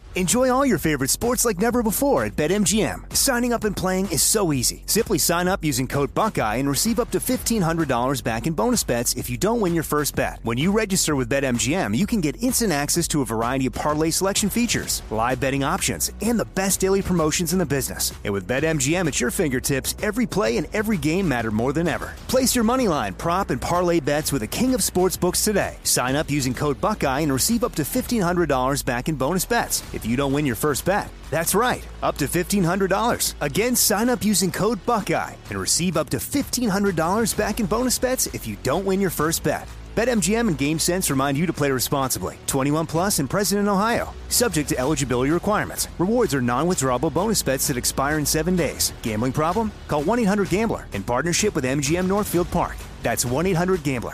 Enjoy all your favorite sports like never before at BetMGM. Signing up and playing is so easy. Simply sign up using code Buckeye and receive up to $1,500 back in bonus bets if you don't win your first bet. When you register with BetMGM, you can get instant access to a variety of parlay selection features, live betting options, and the best daily promotions in the business. And with BetMGM at your fingertips, every play and every game matter more than ever. Place your moneyline, prop, and parlay bets with the king of sportsbooks today. Sign up using code Buckeye and receive up to $1,500 back in bonus bets if you don't win your first bet. That's right, up to $1,500. Again, sign up using code Buckeye and receive up to $1,500 back in bonus bets if you don't win your first bet. BetMGM and GameSense remind you to play responsibly. 21 plus and present in Ohio. Subject to eligibility requirements. Rewards are non-withdrawable bonus bets that expire in 7 days. Gambling problem? Call 1-800-GAMBLER in partnership with MGM Northfield Park. That's 1-800-GAMBLER.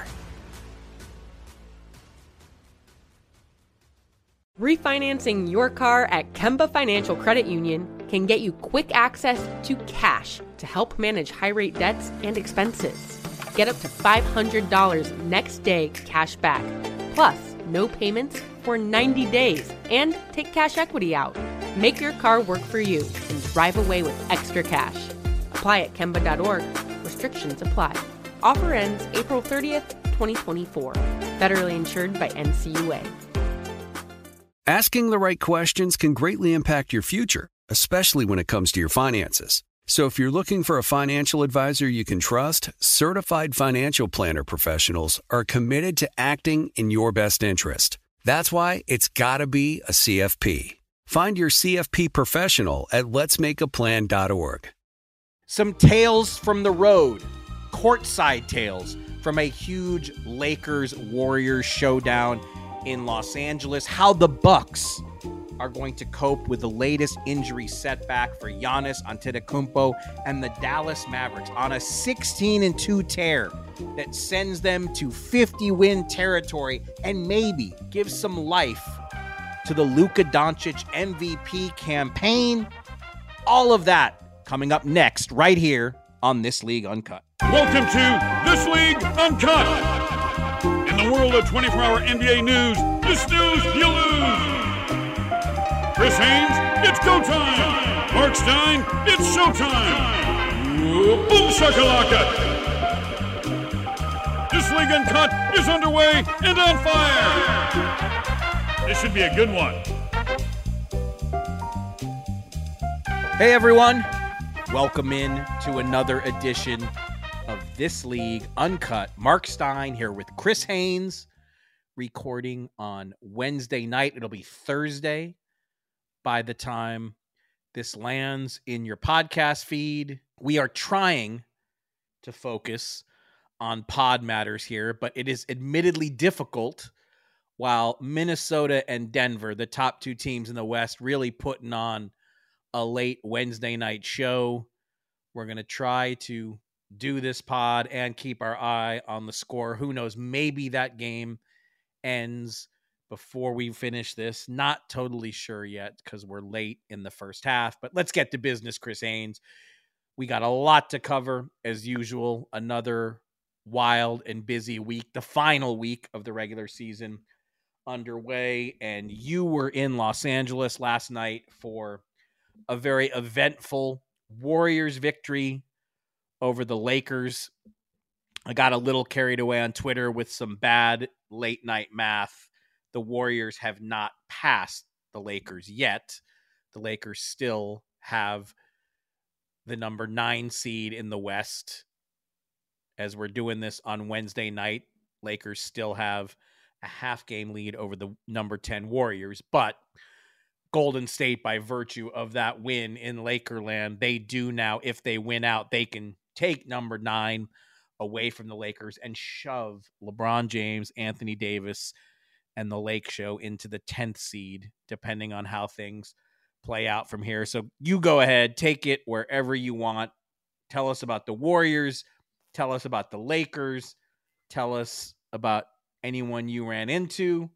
Refinancing your car at Kemba Financial Credit Union can get you quick access to cash to help manage high-rate debts and expenses. Get up to $500 next day cash back, plus no payments for 90 days, and take cash equity out. Make your car work for you and drive away with extra cash. Apply at Kemba.org. Restrictions apply. Offer ends April 30th, 2024. Federally insured by NCUA. Asking the right questions can greatly impact your future, especially when it comes to your finances. So if you're looking for a financial advisor you can trust, certified financial planner professionals are committed to acting in your best interest. That's why it's got to be a CFP. Find your CFP professional at letsmakeaplan.org. Some tales from the road, courtside tales from a huge Lakers-Warriors showdown in Los Angeles, how the Bucks are going to cope with the latest injury setback for Giannis Antetokounmpo and the Dallas Mavericks on a 16-2 tear that sends them to 50-win territory and maybe gives some life to the Luka Doncic MVP campaign. All of that coming up next right here on This League Uncut. Welcome to This League Uncut. In the world of 24-hour NBA news, this news you lose. Chris Haynes, it's go time. Mark Stein, it's showtime. Boom shakalaka. This League Uncut is underway and on fire. This should be a good one. Hey everyone, welcome in to another edition of This League Uncut. Mark Stein here with Chris Haynes, recording on Wednesday night. It'll be Thursday by the time this lands in your podcast feed. We are trying to focus on pod matters here, but it is admittedly difficult while Minnesota and Denver, the top two teams in the West, really putting on a late Wednesday night show. We're going to try to do this pod and keep our eye on the score. Who knows? Maybe that game ends before we finish this. Not totally sure yet because we're late in the first half, but let's get to business, Chris Haynes. We got a lot to cover as usual. Another wild and busy week, the final week of the regular season underway. And you were in Los Angeles last night for a very eventful Warriors victory over the Lakers. I got a little carried away on Twitter with some bad late night math. The Warriors have not passed the Lakers yet. The Lakers still have the number 9 seed in the West. As we're doing this on Wednesday night, Lakers still have a half game lead over the number 10 Warriors, but Golden State, by virtue of that win in Lakerland, they do now, if they win out, they can take number 9 away from the Lakers and shove LeBron James, Anthony Davis, and the Lake Show into the 10th seed, depending on how things play out from here. So you go ahead, take it wherever you want. Tell us about the Warriors. Tell us about the Lakers. Tell us about anyone you ran into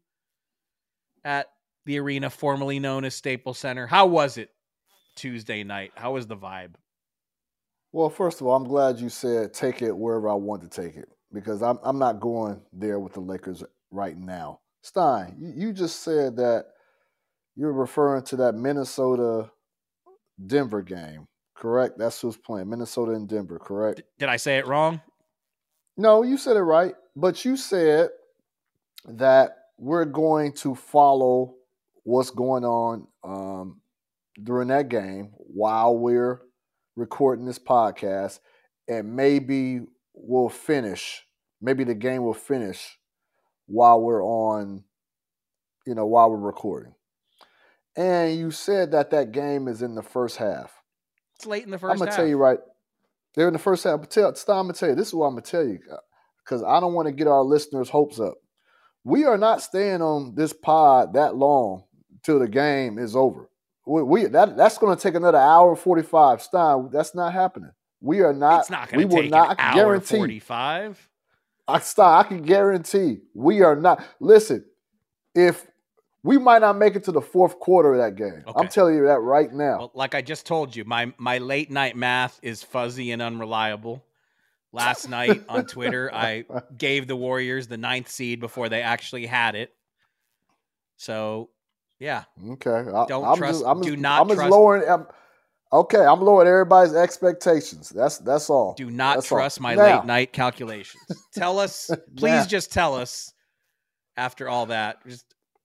at the arena formerly known as Staples Center. How was it Tuesday night? How was the vibe? Well, first of all, I'm glad you said take it wherever I want to take it, because I'm not going there with the Lakers right now. Stein, you just said that You're referring to that Minnesota-Denver game, correct? That's who's playing, Minnesota and Denver, correct? Did I say it wrong? No, you said it right. But you said that we're going to follow what's going on during that game while we're recording this podcast, and maybe we'll finish. Maybe the game will finish while we're on, while we're recording. And you said that game is in the first half. It's late in the first half. I'm going to tell you right. They're in the first half. I'm going to tell you. This is what I'm going to tell you, because I don't want to get our listeners' hopes up. We are not staying on this pod that long till the game is over. That's going to take another hour 45. Stein, that's not happening. We are not. It's not going to take an hour 45. Stein, I can guarantee we are not. Listen, if we might not make it to the fourth quarter of that game. Okay. I'm telling you that right now. Well, like I just told you, my late night math is fuzzy and unreliable. Last night on Twitter, I gave the Warriors the 9th seed before they actually had it. So, yeah. Okay. Don't trust. Do not trust. I'm lowering everybody's expectations. That's all. Do not trust my late night calculations. Tell us, please just tell us after all that, just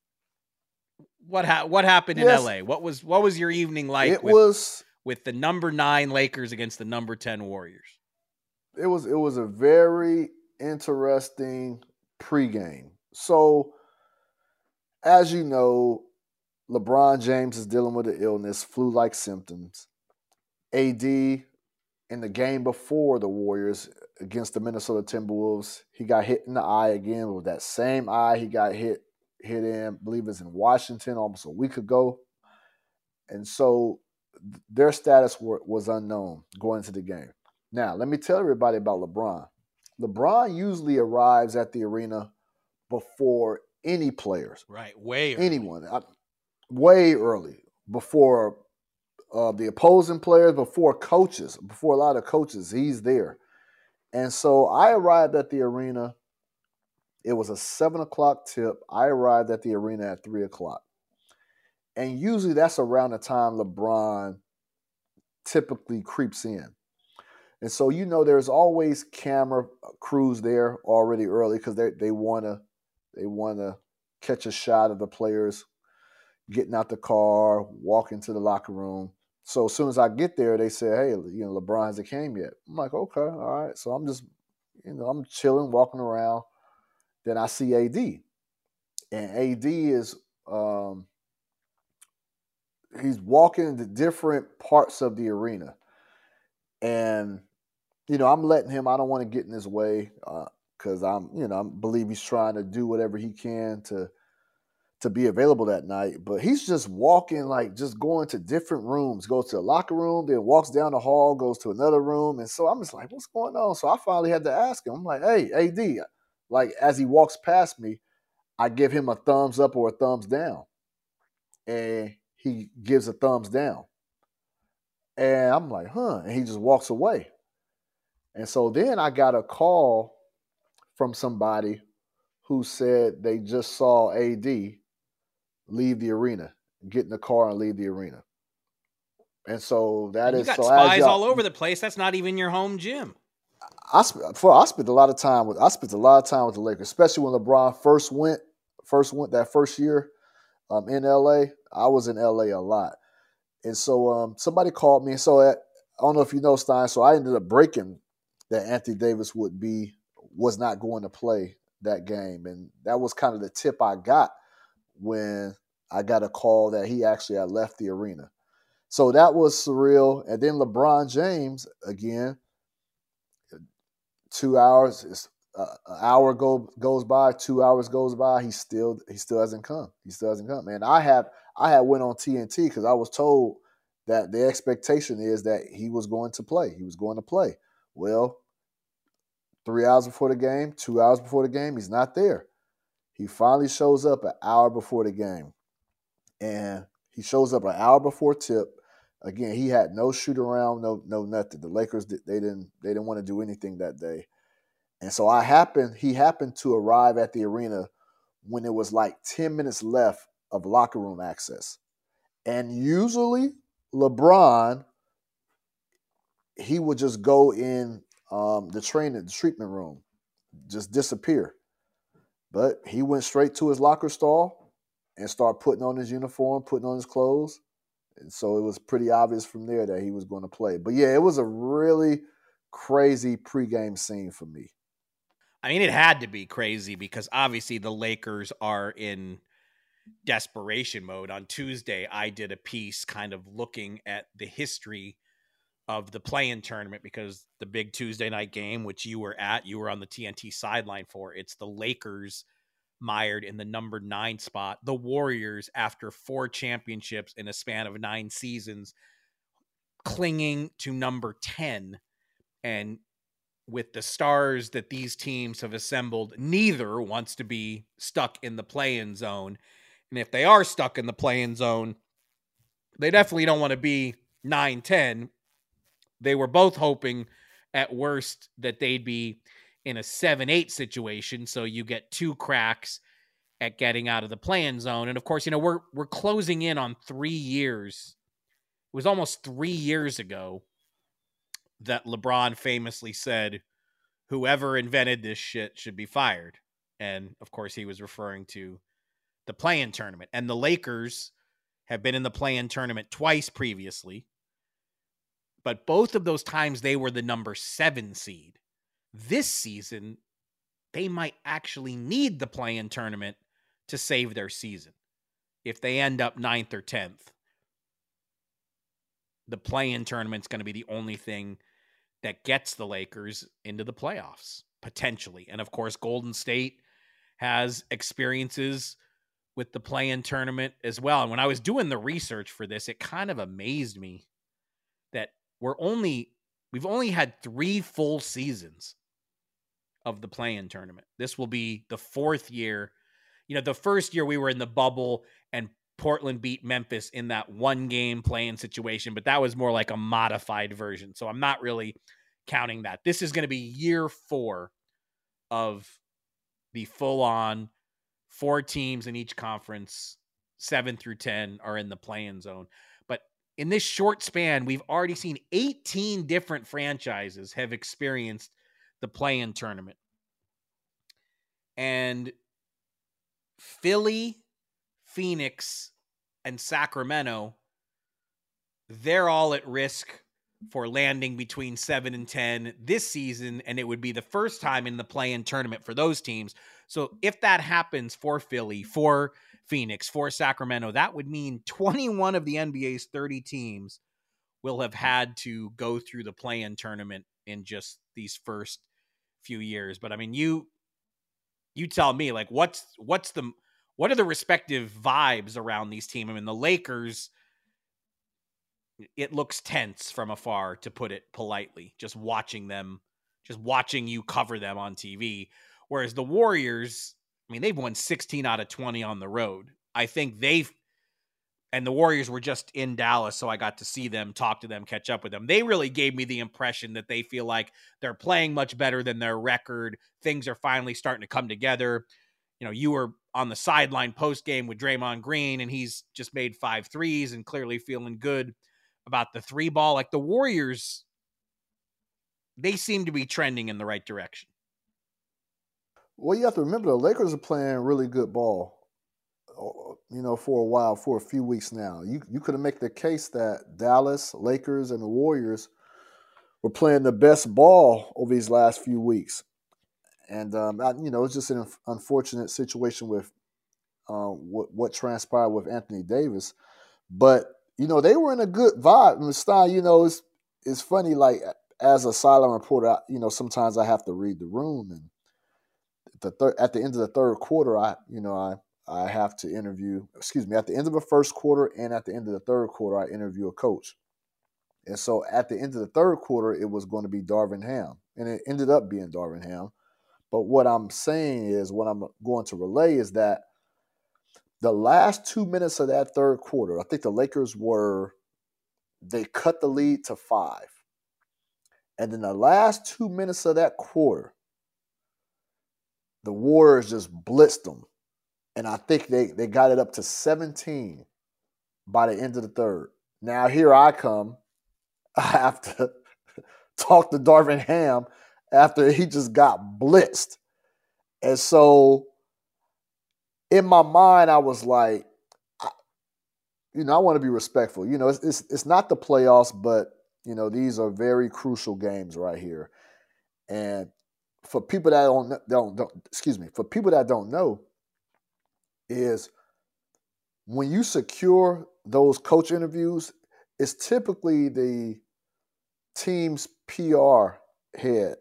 what happened in LA? What was your evening like with the number 9 Lakers against the number 10 Warriors? It was a very interesting pregame. So, as you know, LeBron James is dealing with an illness, flu-like symptoms. AD, in the game before the Warriors against the Minnesota Timberwolves, he got hit in the eye again with that same eye he got hit in, I believe it's in Washington almost a week ago. And so their status was unknown going into the game. Now, let me tell everybody about LeBron. LeBron usually arrives at the arena before any players. Right, way early. Anyone. Way early. Before the opposing players, before coaches, before a lot of coaches, he's there. And so I arrived at the arena. It was a 7 o'clock tip. I arrived at the arena at 3 o'clock. And usually that's around the time LeBron typically creeps in. And so, there's always camera crews there already early because they want to catch a shot of the players getting out the car, walking to the locker room. So as soon as I get there, they say, hey, LeBron hasn't came yet. I'm like, okay, all right. So I'm just, I'm chilling, walking around. Then I see AD. And AD is, he's walking into different parts of the arena. And, I'm letting him, I don't want to get in his way because I believe he's trying to do whatever he can to be available that night. But he's just walking, just going to different rooms, goes to the locker room, then walks down the hall, goes to another room. And so I'm just like, what's going on? So I finally had to ask him. I'm like, hey, AD, as he walks past me, I give him a thumbs up or a thumbs down. And he gives a thumbs down. And I'm like, and he just walks away. And so then I got a call from somebody who said they just saw AD leave the arena, get in the car and leave the arena. And so you got spies all over the place. That's not even your home gym. I spent a lot of time with the Lakers, especially when LeBron first went that first year in LA. I was in LA a lot. And so somebody called me. So I don't know if you know, Stein, so I ended up breaking that Anthony Davis was not going to play that game. And that was kind of the tip I got when I got a call that he actually had left the arena. So that was surreal. And then LeBron James, again, 2 hours, an hour goes by, 2 hours goes by, he still hasn't come. He still hasn't come. And I had went on TNT because I was told that the expectation is that he was going to play. He was going to play. Well, 3 hours before the game, 2 hours before the game, he's not there. He finally shows up an hour before the game. And he shows up an hour before tip. Again, he had no shoot around, no nothing. The Lakers, they didn't want to do anything that day. And so he happened to arrive at the arena when it was 10 minutes left of locker room access. And usually LeBron, he would just go in the treatment room, just disappear. But he went straight to his locker stall and started putting on his uniform, putting on his clothes. And so it was pretty obvious from there that he was going to play. But yeah, it was a really crazy pregame scene for me. I mean, it had to be crazy because obviously the Lakers are in desperation mode. On Tuesday, I did a piece kind of looking at the history of the play-in tournament because the big Tuesday night game, which you were on the TNT sideline for, it's the Lakers mired in the number 9 spot. The Warriors, after 4 championships in a span of 9 seasons, clinging to number 10. And with the stars that these teams have assembled, neither wants to be stuck in the play-in zone. And if they are stuck in the play-in zone, they definitely don't want to be 9-10. They were both hoping at worst that they'd be in a 7-8 situation. So you get 2 cracks at getting out of the play-in zone. And of course, we're closing in on 3 years. It was almost 3 years ago that LeBron famously said, whoever invented this shit should be fired. And of course, he was referring to the play-in tournament. And the Lakers have been in the play-in tournament twice previously. But both of those times, they were the number 7 seed. This season, they might actually need the play-in tournament to save their season. If they end up 9th or 10th, the play-in tournament's going to be the only thing that gets the Lakers into the playoffs, potentially. And of course, Golden State has experiences with the play-in tournament as well. And when I was doing the research for this, it kind of amazed me that we've only had 3 full seasons of the play-in tournament. This will be the 4th year. The first year we were in the bubble and Portland beat Memphis in that 1-game play-in situation, but that was more like a modified version. So I'm not really counting that. This is going to be year 4 of the full-on 4 teams in each conference, 7 through 10 are in the play-in zone. But in this short span, we've already seen 18 different franchises have experienced the play-in tournament. And Philly, Phoenix, and Sacramento, they're all at risk for landing between 7 and 10 this season, and it would be the first time in the play-in tournament for those teams. So if that happens for Philly, for Phoenix, for Sacramento, that would mean 21 of the NBA's 30 teams will have had to go through the play-in tournament in just these first few years. But I mean, you tell me, like, what are the respective vibes around these teams? I mean, the Lakers, it looks tense from afar, to put it politely, just watching you cover them on TV. Whereas the Warriors, I mean, they've won 16 out of 20 on the road. I think and the Warriors were just in Dallas, so I got to see them, talk to them, catch up with them. They really gave me the impression that they feel like they're playing much better than their record. Things are finally starting to come together. You were on the sideline post-game with Draymond Green, and he's just made 5 threes and clearly feeling good about the 3 ball. Like, the Warriors, they seem to be trending in the right direction. Well, you have to remember the Lakers are playing really good ball, for a while, for a few weeks now. You could have made the case that Dallas, Lakers, and the Warriors were playing the best ball over these last few weeks. And, it's just an unfortunate situation with what transpired with Anthony Davis. But, they were in a good vibe. And Stein, it's funny, like, as a sideline reporter, sometimes I have to read the room. And at the end of the third quarter, I have to interview, at the end of the first quarter and at the end of the third quarter, I interview a coach. And so at the end of the third quarter, it was going to be Darvin Ham. And it ended up being Darvin Ham. But what I'm saying is, what I'm going to relay is that the last 2 minutes of that third quarter, I think the Lakers they cut the lead to 5. And then the last 2 minutes of that quarter, the Warriors just blitzed them. And I think they got it up to 17 by the end of the third. Now here I come. I have to talk to Darvin Ham after he just got blitzed. And so in my mind, I was like, I want to be respectful. It's not the playoffs, but, these are very crucial games right here. And for people that for people that don't know, is when you secure those coach interviews, it's typically the team's PR head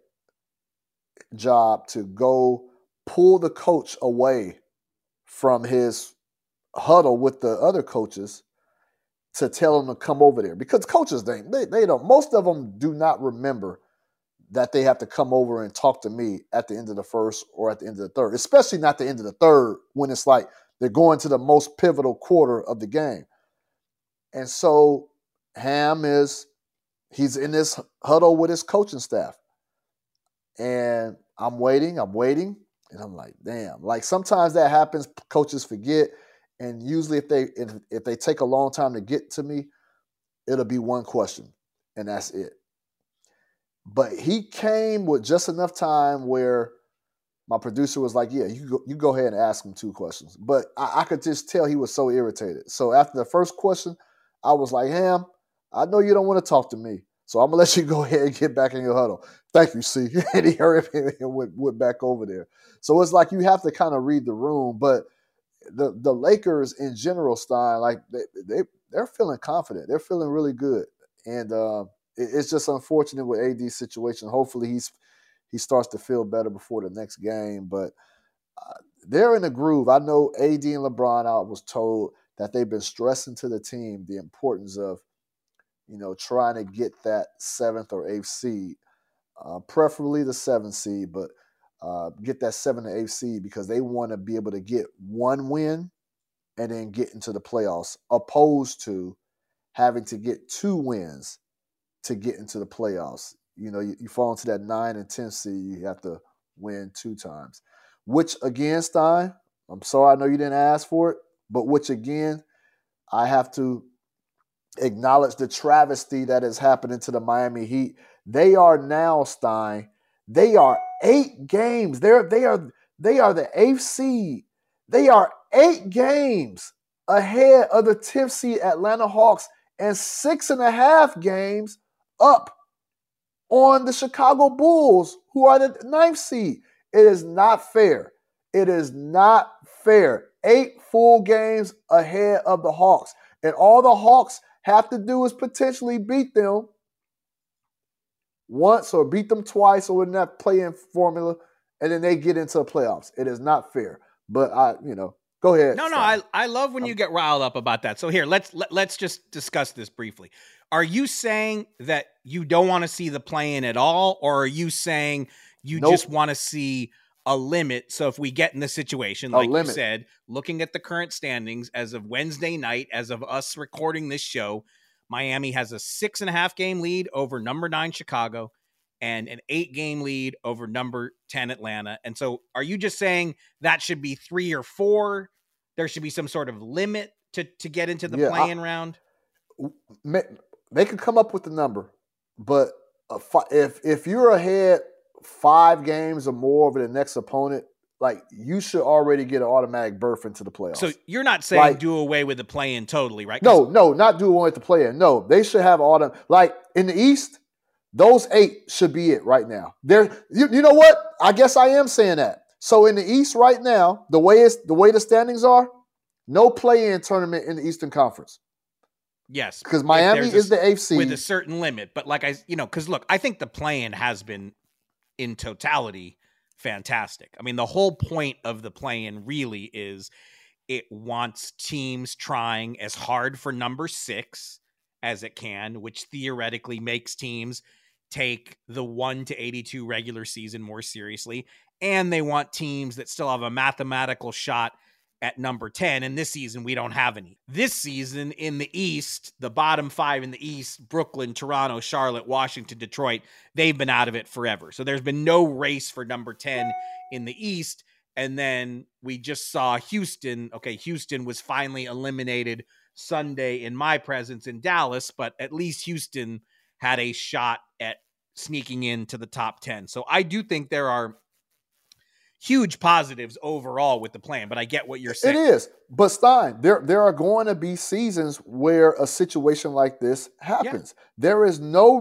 job to go pull the coach away from his huddle with the other coaches to tell them to come over there. Because coaches, they don't, most of them do not remember that they have to come over and talk to me at the end of the first or at the end of the third, especially not the end of the third when it's like they're going to the most pivotal quarter of the game. And so Ham he's in this huddle with his coaching staff. And I'm waiting, and I'm like, damn. Like sometimes that happens, coaches forget, and usually if they take a long time to get to me, it'll be one question, and that's it. But he came with just enough time where my producer was like, yeah, you go ahead and ask him 2 questions. But I could just tell he was so irritated. So after the first question, I was like, Ham, I know you don't want to talk to me, so I'm going to let you go ahead and get back in your huddle. Thank you, C. And he hurried and went back over there. So it's like you have to kind of read the room. But the Lakers in general, Stein, like they're feeling confident. They're feeling really good. And it's just unfortunate with AD's situation. Hopefully he starts to feel better before the next game. But they're in a groove. I know AD and LeBron, I was told that they've been stressing to the team the importance of, trying to get that 7th or 8th seed, preferably the 7th seed, but get that 7th or 8th seed because they want to be able to get 1 win and then get into the playoffs, opposed to having to get 2 wins to get into the playoffs. You fall into that 9 and 10 seed, you have to win 2 times. Which, again, Stein, I'm sorry, I know you didn't ask for it, but which, again, I have to acknowledge the travesty that is happening to the Miami Heat. They are now, Stein, they are 8 games. They are the 8th seed. They are 8 games ahead of the 10th seed Atlanta Hawks and 6.5 games up on the Chicago Bulls, who are the 9th seed. It is not fair. It is not fair. 8 full games ahead of the Hawks. And all the Hawks have to do is potentially beat them once or beat them twice or in that play-in formula, and then they get into the playoffs. It is not fair. But go ahead. No, I love when you get riled up about that. So here, let's just discuss this briefly. Are you saying that you don't want to see the play-in at all, or are you saying you just want to see a limit? So if we get in the situation, like you said, looking at the current standings as of Wednesday night, as of us recording this show, Miami has a 6.5 game lead over number 9 Chicago and an 8 game lead over number 10 Atlanta. And so are you just saying that should be 3 or 4? There should be some sort of limit to get into the play-in round? They could come up with the number, but if you're ahead 5 games or more over the next opponent, like you should already get an automatic berth into the playoffs. So you're not saying do away with the play-in totally, right? No, not do away with the play-in. No, they should have like in the East, those 8 should be it right now. You know what? I guess I am saying that. So in the East right now, the way the standings are, no play-in tournament in the Eastern Conference. Yes, because Miami is the 8th seed with a certain limit. But because look, I think the play-in has been in totality fantastic. I mean, the whole point of the play-in really is it wants teams trying as hard for number 6 as it can, which theoretically makes teams take the 1-82 regular season more seriously. And they want teams that still have a mathematical shot at number 10. And this season, we don't have any. This season in the East, the bottom 5 in the East, Brooklyn, Toronto, Charlotte, Washington, Detroit, they've been out of it forever. So there's been no race for number 10 in the East. And then we just saw Houston. Okay, Houston was finally eliminated Sunday in my presence in Dallas, but at least Houston had a shot at sneaking into the top 10. So I do think there are huge positives overall with the plan, but I get what you're saying. It is. But Stein, there are going to be seasons where a situation like this happens. Yeah. There is no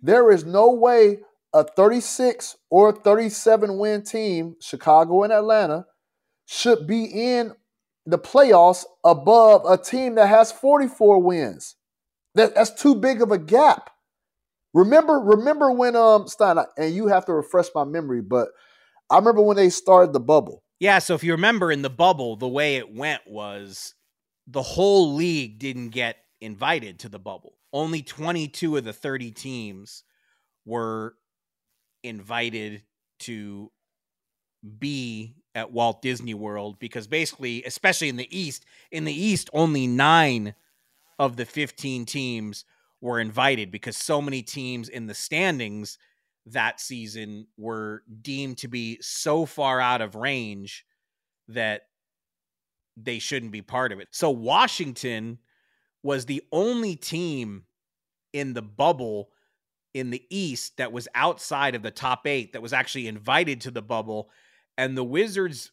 way a 36 or 37 win team, Chicago and Atlanta, should be in the playoffs above a team that has 44 wins. That's too big of a gap. Remember when Stein, and you have to refresh my memory, but I remember when they started the bubble. Yeah, so if you remember in the bubble, the way it went was the whole league didn't get invited to the bubble. Only 22 of the 30 teams were invited to be at Walt Disney World because basically, especially in the East, only 9 of the 15 teams were invited because so many teams in the standings that season were deemed to be so far out of range that they shouldn't be part of it. So Washington was the only team in the bubble in the East that was outside of the top 8 that was actually invited to the bubble. And the Wizards,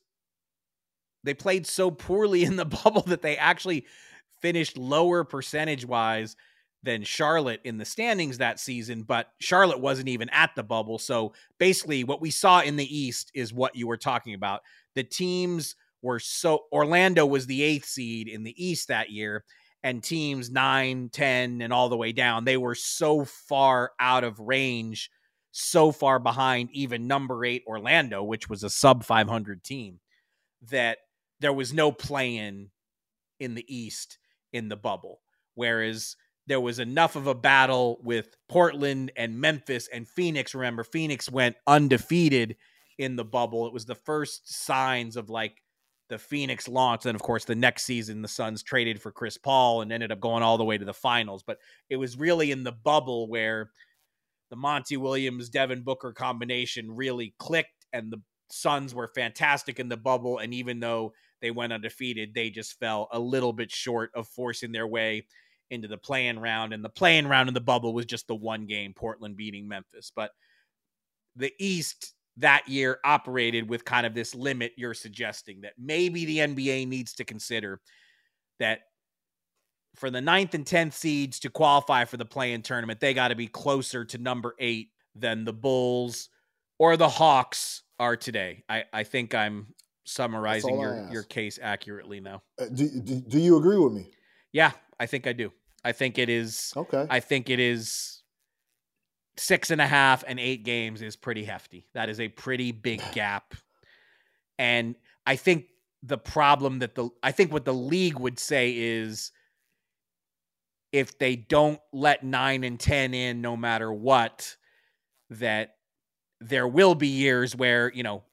they played so poorly in the bubble that they actually finished lower percentage-wise than Charlotte in the standings that season, but Charlotte wasn't even at the bubble. So basically what we saw in the East is what you were talking about. The teams were Orlando was the 8th seed in the East that year, and teams 9, 10, and all the way down, they were so far out of range, so far behind even number 8 Orlando, which was a sub 500 team, that there was no play-in in the East in the bubble. Whereas there was enough of a battle with Portland and Memphis and Phoenix. Remember, Phoenix went undefeated in the bubble. It was the first signs of like the Phoenix launch. And of course, the next season, the Suns traded for Chris Paul and ended up going all the way to the finals. But it was really in the bubble where the Monty Williams, Devin Booker combination really clicked, and the Suns were fantastic in the bubble. And even though they went undefeated, they just fell a little bit short of forcing their way into the play-in round, and the play-in round in the bubble was just the one game, Portland beating Memphis. But the East that year operated with kind of this limit you're suggesting that maybe the NBA needs to consider, that for the 9th and 10th seeds to qualify for the play-in tournament, they got to be closer to number 8 than the Bulls or the Hawks are today. I think I'm summarizing your case accurately now. Do you agree with me? Yeah, I think I do. I think it is. Okay. I think it is 6.5 and 8 games is pretty hefty. That is a pretty big gap. And I think the problem that what the league would say is if they don't let 9 and 10 in, no matter what, that there will be years where,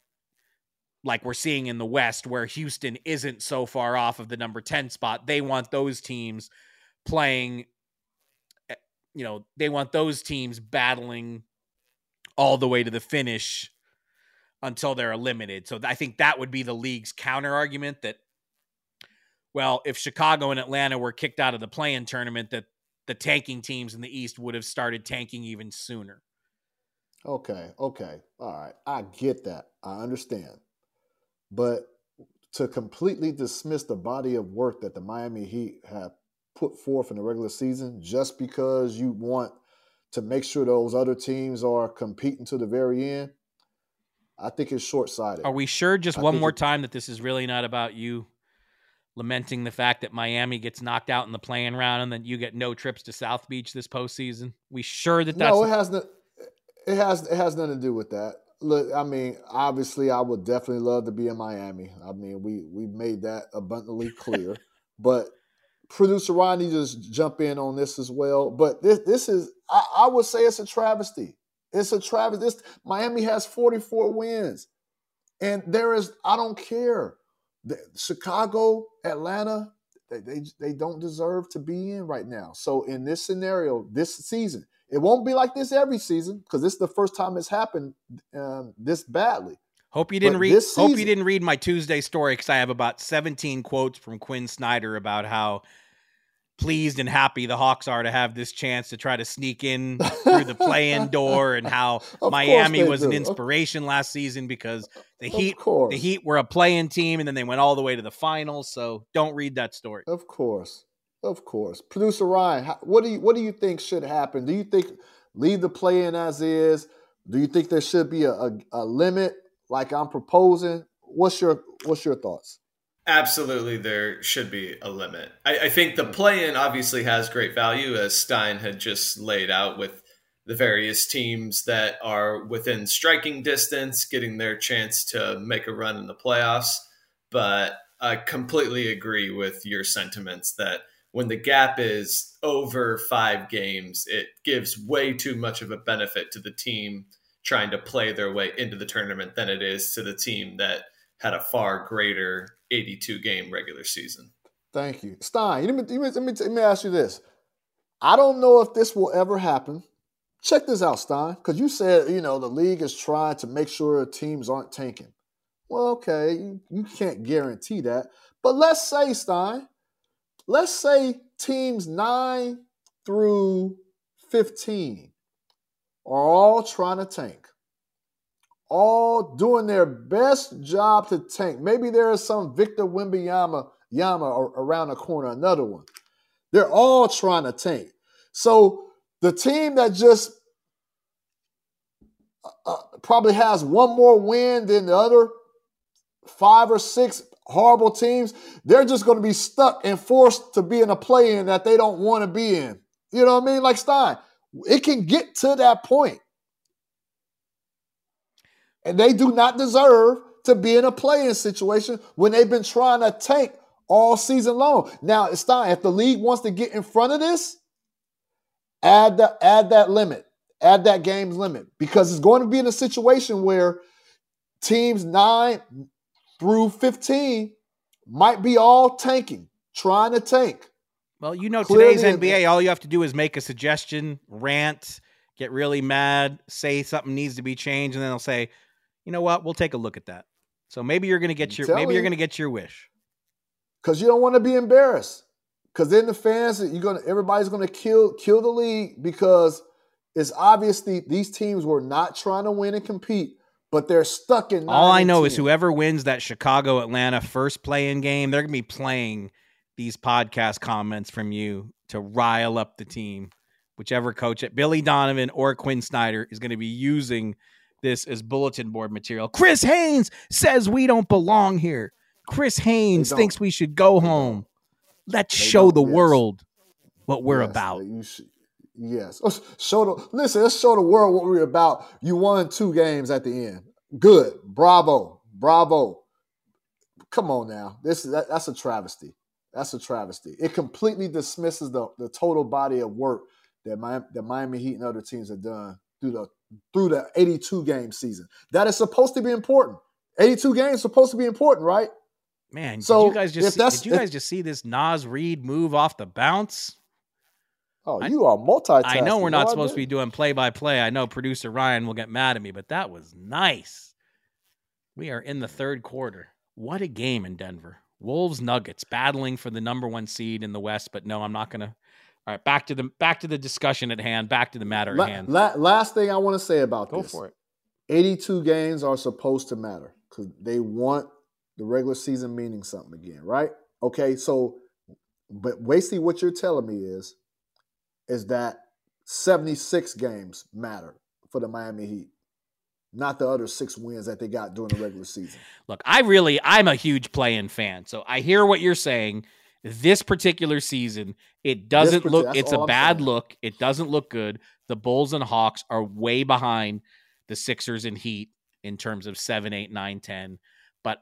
like we're seeing in the West, where Houston isn't so far off of the number 10 spot. They want those teams playing, they want those teams battling all the way to the finish until they're eliminated. So I think that would be the league's counter argument that, well, if Chicago and Atlanta were kicked out of the play-in tournament, that the tanking teams in the East would have started tanking even sooner. Okay. All right. I get that. I understand. But to completely dismiss the body of work that the Miami Heat have put forth in the regular season just because you want to make sure those other teams are competing to the very end, I think it's short-sighted. Are we sure just one more time that this is really not about you lamenting the fact that Miami gets knocked out in the play-in round and then you get no trips to South Beach this postseason? We sure that's no? It has nothing to do with that. Look, I mean, obviously, I would definitely love to be in Miami. I mean, we've made that abundantly clear. But producer Ronnie just jump in on this as well. But this is, I would say, it's a travesty. It's a travesty. Miami has 44 wins, and I don't care. Chicago, Atlanta, they don't deserve to be in right now. So in this scenario, this season. It won't be like this every season because this is the first time it's happened this badly. Hope you didn't read my Tuesday story because I have about 17 quotes from Quinn Snyder about how pleased and happy the Hawks are to have this chance to try to sneak in through the play-in door, and how Miami was an inspiration last season because the Heat were a play-in team and then they went all the way to the finals. So don't read that story. Of course. Producer Ryan, what do you think should happen? Do you think leave the play-in as is? Do you think there should be a limit like I'm proposing? What's your thoughts? Absolutely, there should be a limit. I think the play-in obviously has great value, as Stein had just laid out, with the various teams that are within striking distance getting their chance to make a run in the playoffs. But I completely agree with your sentiments that when the gap is over 5 games, it gives way too much of a benefit to the team trying to play their way into the tournament than it is to the team that had a far greater 82-game regular season. Thank you. Stein, let me ask you this. I don't know if this will ever happen. Check this out, Stein, because you said, the league is trying to make sure teams aren't tanking. Well, okay, you can't guarantee that. But let's say, Stein, teams 9 through 15 are all trying to tank. All doing their best job to tank. Maybe there is some Victor Wembanyama around the corner, another one. They're all trying to tank. So the team that just probably has one more win than the other 5 or 6 horrible teams, they're just going to be stuck and forced to be in a play-in that they don't want to be in. You know what I mean? Like Stein, it can get to that point. And they do not deserve to be in a play-in situation when they've been trying to tank all season long. Now, Stein, if the league wants to get in front of this, add that limit. Add that game's limit. Because it's going to be in a situation where teams 9 through 15 might be all tanking, trying to tank. Well, today's NBA, all you have to do is make a suggestion, rant, get really mad, say something needs to be changed, and then they'll say, you know what? We'll take a look at that. So maybe you're going to get you're going to get your wish. Because you don't want to be embarrassed. Because then the fans, everybody's going to kill the league, because it's obviously these teams were not trying to win and compete, but they're stuck in. All I know is whoever wins that Chicago-Atlanta first play-in game, they're going to be playing these podcast comments from you to rile up the team. Whichever coach, Billy Donovan or Quinn Snyder, is going to be using this as bulletin board material. Chris Haynes says we don't belong here. Chris Haynes thinks we should go home. Let's show the world what we're about. Yes. Let's show the world what we're about. You won 2 games at the end. Good. Bravo. Come on now. That's a travesty. That's a travesty. It completely dismisses the total body of work that Miami Heat and other teams have done through the 82-game season. That is supposed to be important. 82 games is supposed to be important, right? Man, did you guys just see this Naz Reid move off the bounce? Oh, you are multitasking. I know we're not supposed to be doing play-by-play. I know producer Ryan will get mad at me, but that was nice. We are in the 3rd quarter. What a game in Denver. Wolves Nuggets battling for the number 1 seed in the West, but no, I'm not going to. All right, back to the discussion at hand, back to the matter at hand. Last thing I want to say about this. Go for it. 82 games are supposed to matter because they want the regular season meaning something again, right? Okay, so, but basically what you're telling me is that 76 games matter for the Miami Heat, not the other 6 wins that they got during the regular season. Look, I'm a huge play-in fan, so I hear what you're saying. This particular season, it doesn't look, it's a bad look. It doesn't look good. The Bulls and Hawks are way behind the Sixers and Heat in terms of 7, 8, 9, 10. But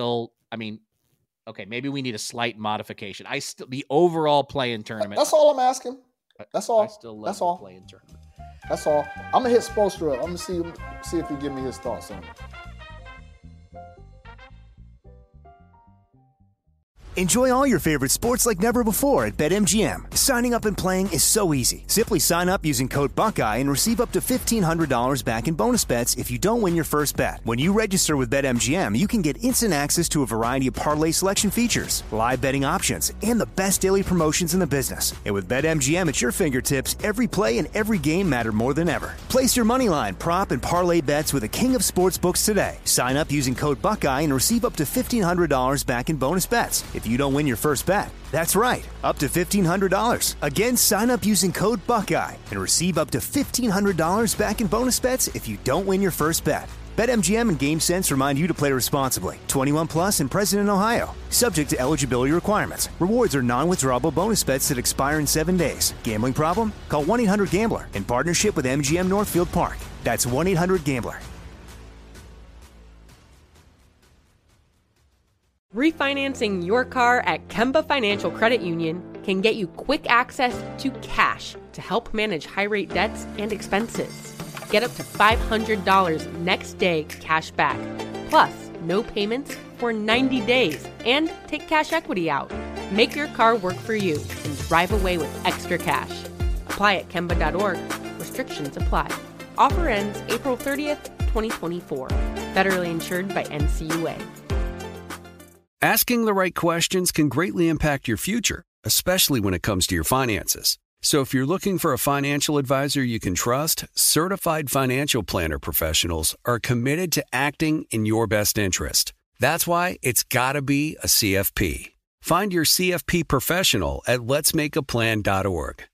okay, maybe we need a slight modification. The overall play-in tournament. That's all I'm asking. That's all. I still love the play-in tournament. That's all. I'm going to hit Spoelstra up. I'm going to see if he give me his thoughts on it. Enjoy all your favorite sports like never before at BetMGM. Signing up and playing is so easy. Simply sign up using code Buckeye and receive up to $1,500 back in bonus bets if you don't win your first bet. When you register with BetMGM, you can get instant access to a variety of parlay selection features, live betting options, and the best daily promotions in the business. And with BetMGM at your fingertips, every play and every game matter more than ever. Place your moneyline, prop, and parlay bets with the king of sportsbooks today. Sign up using code Buckeye and receive up to $1,500 back in bonus bets if you don't win your first bet. That's right, up to $1,500. Again, sign up using code Buckeye and receive up to $1,500 back in bonus bets if you don't win your first bet. BetMGM and GameSense remind you to play responsibly. 21 plus and present in Ohio. Subject to eligibility requirements. Rewards are non-withdrawable bonus bets that expire in 7 days. Gambling problem? Call 1-800-GAMBLER in partnership with MGM Northfield Park. That's 1-800-GAMBLER. Refinancing your car at Kemba Financial Credit Union can get you quick access to cash to help manage high-rate debts and expenses. Get up to $500 next day cash back, plus no payments for 90 days, and take cash equity out. Make your car work for you and drive away with extra cash. Apply at Kemba.org. Restrictions apply. Offer ends April 30th, 2024. Federally insured by NCUA. Asking the right questions can greatly impact your future, especially when it comes to your finances. So if you're looking for a financial advisor you can trust, certified financial planner professionals are committed to acting in your best interest. That's why it's got to be a CFP. Find your CFP professional at letsmakeaplan.org.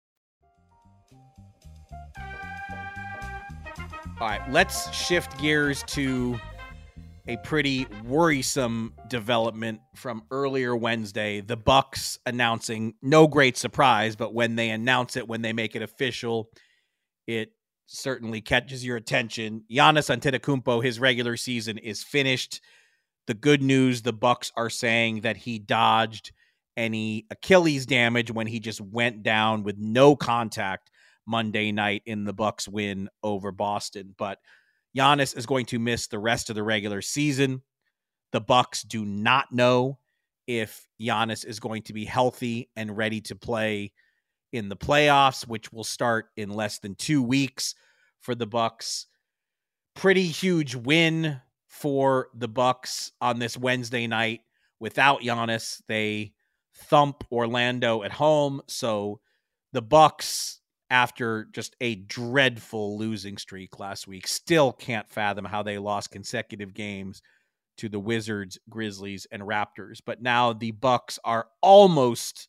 All right, let's shift gears to a pretty worrisome development from earlier Wednesday. The Bucks announcing, no great surprise, but when they announce it, when they make it official, it certainly catches your attention. Giannis Antetokounmpo, his regular season is finished. The good news, the Bucks are saying that he dodged any Achilles damage when he just went down with no contact Monday night in the Bucks win over Boston. But Giannis is going to miss the rest of the regular season. The Bucks do not know if Giannis is going to be healthy and ready to play in the playoffs, which will start in less than 2 weeks for the Bucks. Pretty huge win for the Bucks on this Wednesday night. Without Giannis, they thump Orlando at home. So the Bucks, after just a dreadful losing streak last week, still can't fathom how they lost consecutive games to the Wizards, Grizzlies, and Raptors. But now the Bucks are almost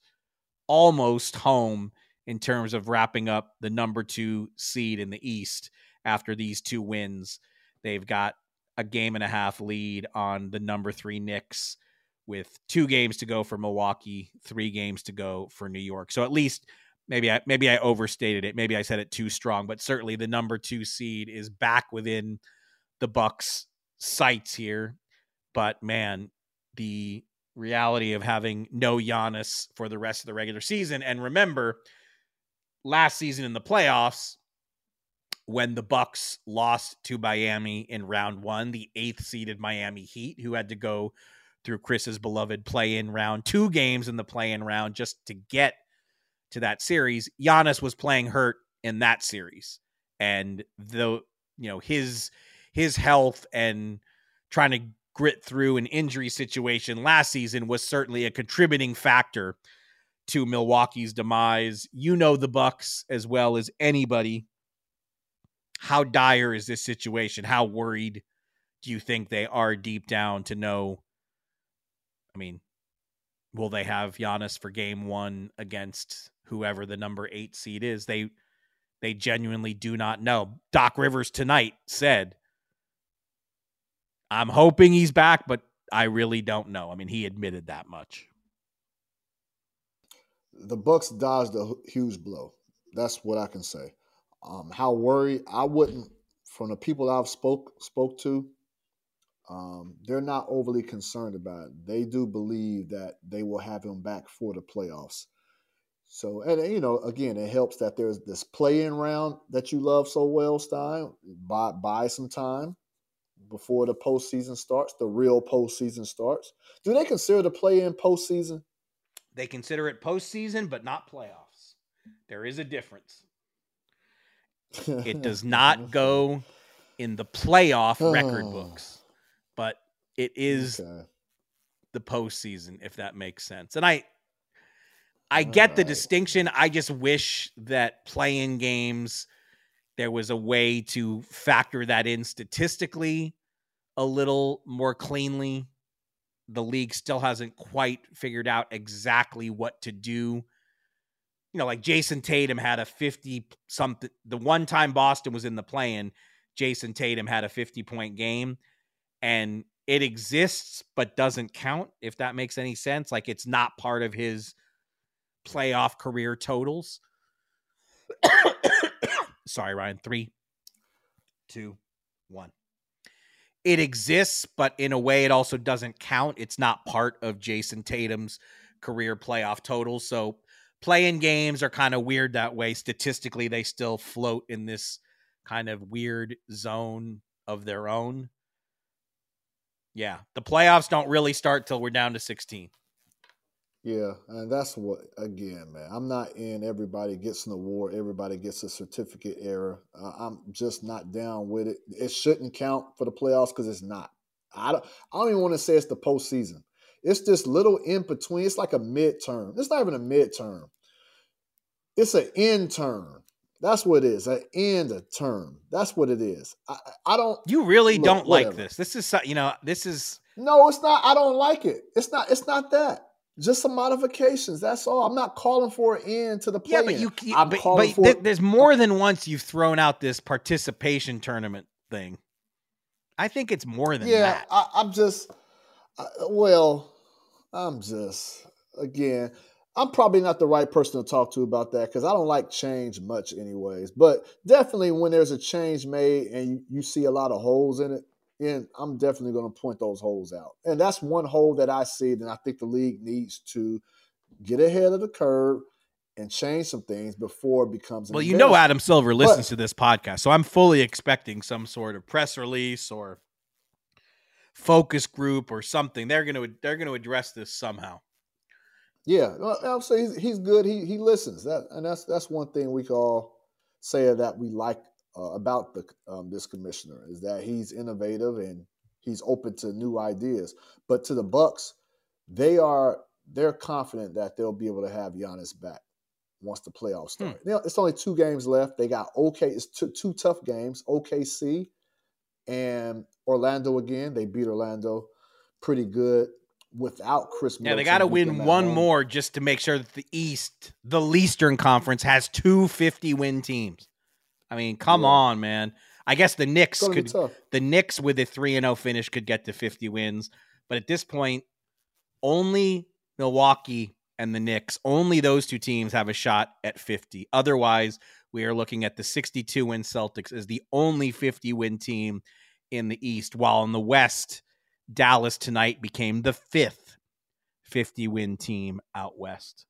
home in terms of wrapping up the number 2 seed in the East after these 2 wins. They've got a 1.5 game lead on the number 3 Knicks with 2 games to go for Milwaukee, 3 games to go for New York. So at least maybe I overstated it. Maybe I said it too strong, but certainly the number 2 seed is back within the Bucks' sights here. But man, the reality of having no Giannis for the rest of the regular season. And remember, last season in the playoffs, when the Bucks lost to Miami in round 1, the 8th seeded Miami Heat, who had to go through Chris's beloved play-in round, 2 games in the play-in round just to get to that series. Giannis was playing hurt in that series, and his health and trying to grit through an injury situation last season was certainly a contributing factor to Milwaukee's demise. You know the Bucks as well as anybody. How dire is this situation? How worried do you think they are deep down to know? I mean, will they have Giannis for game 1 against whoever the number 8 seed is? They genuinely do not know. Doc Rivers tonight said, I'm hoping he's back, but I really don't know. I mean, he admitted that much. The Bucks dodged a huge blow. That's what I can say. How worried I wouldn't, from the people I've spoke to, they're not overly concerned about it. They do believe that they will have him back for the playoffs. So, and again, it helps that there's this play-in round that you love so well, Stein. Buy some time. before the postseason starts, the real postseason starts. Do they consider the play-in postseason? They consider it postseason, but not playoffs. There is a difference. It does not go in the playoff record books, but it is the postseason, if that makes sense. And I get the distinction. I just wish that play-in games, there was a way to factor that in statistically a little more cleanly. The league still hasn't quite figured out exactly what to do. You know, like Jason Tatum had a 50-something. The one time Boston was in the play-in, Jason Tatum had a 50-point game, and it exists but doesn't count, if that makes any sense. Like, it's not part of his playoff career totals. Sorry, Ryan. 3, 2, 1. It exists, but in a way it also doesn't count. It's not part of Jason Tatum's career playoff totals. So play-in games are kind of weird that way. Statistically, they still float in this kind of weird zone of their own. Yeah, the playoffs don't really start till we're down to 16. Yeah, and that's what, again, man, I'm not in everybody gets an award, everybody gets a certificate era. I'm just not down with it. It shouldn't count for the playoffs because it's not. I don't even want to say it's the postseason. It's this little in between. It's like a midterm. It's not even a midterm. It's an end term. That's what it is. An end of term. That's what it is. I don't. You really don't whatever. like this. This is, this is. No, it's not. I don't like it. It's not that. Just some modifications. That's all. I'm not calling for an end to the play. Yeah, but there's more than once you've thrown out this participation tournament thing. I think it's more than that. I'm probably not the right person to talk to about that because I don't like change much anyways. But definitely when there's a change made and you see a lot of holes in it, and I'm definitely going to point those holes out. And that's one hole that I see that I think the league needs to get ahead of the curve and change some things before it becomes well, you know Adam Silver listens to this podcast, so I'm fully expecting some sort of press release or focus group or something. They're going to address this somehow. Yeah, I'll say he's good. He listens. That's one thing we can all say that we like about this commissioner is that he's innovative and he's open to new ideas. But to the Bucks, they're confident that they'll be able to have Giannis back once the playoffs start. It's only 2 games left. They got it's two tough games, OKC and Orlando again. They beat Orlando pretty good without Chris Middleton. Yeah, they got to win one more just to make sure that the Eastern Conference has 2 50-win teams. I mean, come on, man. I guess the Knicks with a 3-0 finish could get to 50 wins. But at this point, only Milwaukee and the Knicks, only those 2 teams have a shot at 50. Otherwise, we are looking at the 62-win Celtics as the only 50-win team in the East, while in the West, Dallas tonight became the 5th 50-win team out West.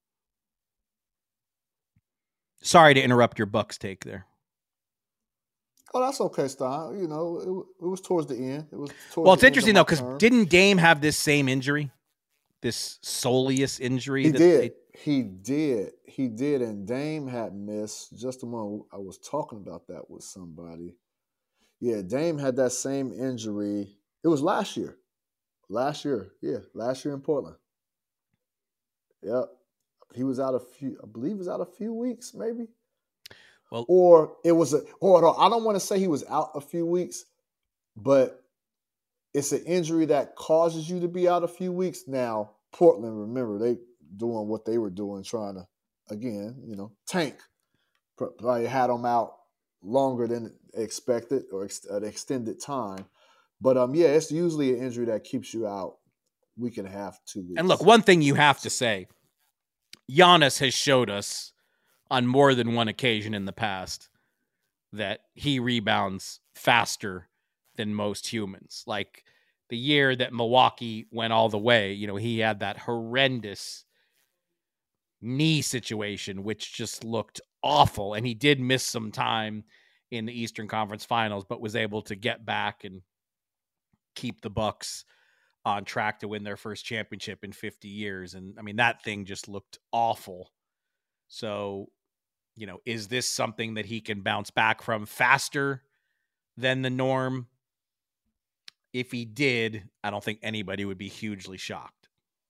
Sorry to interrupt your Bucks take there. Oh, that's okay, Stein. You know, it was towards the end. It's interesting, though, because didn't Dame have this same injury? This soleus injury? He did. And Dame had missed. Just a moment, I was talking about that with somebody. Yeah, Dame had that same injury. It was last year. Last year in Portland. Yep. He was out a few weeks, maybe. Well, or it was I don't want to say he was out a few weeks, but it's an injury that causes you to be out a few weeks. Now, Portland, remember, they doing what they were doing, trying to, again, tank. Probably had them out longer than expected or an extended time. But, it's usually an injury that keeps you out week and a half, 2 weeks. And look, one thing you have to say, Giannis has showed us on more than one occasion in the past that he rebounds faster than most humans. Like the year that Milwaukee went all the way, he had that horrendous knee situation, which just looked awful. And he did miss some time in the Eastern Conference Finals, but was able to get back and keep the Bucks on track to win their first championship in 50 years. And I mean, that thing just looked awful. So, is this something that he can bounce back from faster than the norm? If he did, I don't think anybody would be hugely shocked.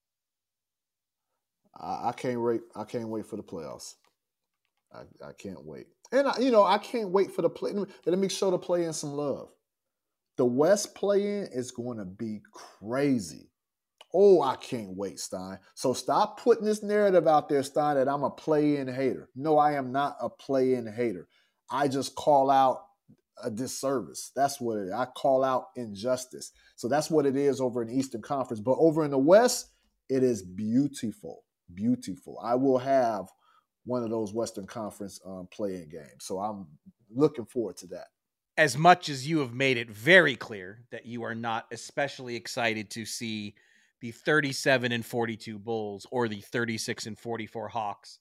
I can't wait. I can't wait for the playoffs. I can't wait. And, I can't wait for the play. Let me show the play-in some love. The West play-in is going to be crazy. Oh, I can't wait, Stein. So stop putting this narrative out there, Stein, that I'm a play-in hater. No, I am not a play-in hater. I just call out a disservice. That's what it is. I call out injustice. So that's what it is over in the Eastern Conference. But over in the West, it is beautiful, beautiful. I will have one of those Western Conference play-in games. So I'm looking forward to that. As much as you have made it very clear that you are not especially excited to see the 37-42 Bulls or the 36-44 Hawks,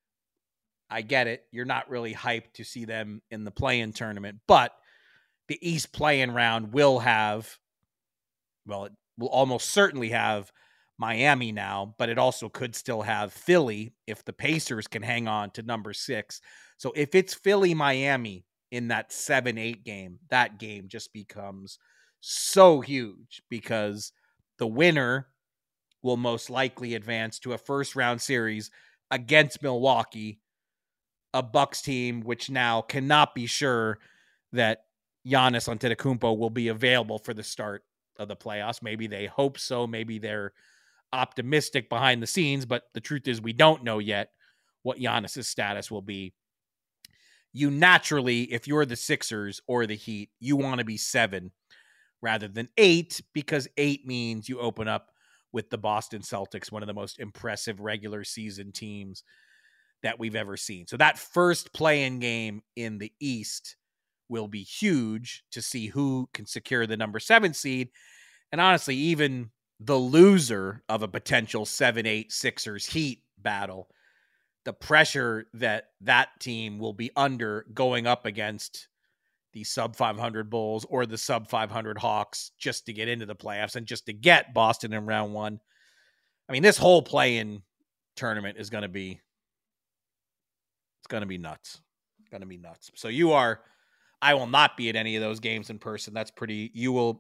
I get it. You're not really hyped to see them in the play-in tournament, but the East play-in round will have, it will almost certainly have Miami now, but it also could still have Philly if the Pacers can hang on to number 6. So if it's Philly-Miami in that 7-8 game, that game just becomes so huge because the winner will most likely advance to a first-round series against Milwaukee, a Bucks team which now cannot be sure that Giannis Antetokounmpo will be available for the start of the playoffs. Maybe they hope so. Maybe they're optimistic behind the scenes, but the truth is we don't know yet what Giannis's status will be. You naturally, if you're the Sixers or the Heat, you want to be 7 rather than 8 because 8 means you open up with the Boston Celtics, one of the most impressive regular season teams that we've ever seen. So that first play-in game in the East will be huge to see who can secure the number 7 seed. And honestly, even the loser of a potential 7-8 Sixers Heat battle, the pressure that team will be under going up against the sub-500 Bulls or the sub-500 Hawks just to get into the playoffs and just to get Boston in round 1. I mean, this whole play-in tournament is going to be nuts. It's going to be nuts. So I will not be at any of those games in person. That's pretty, you will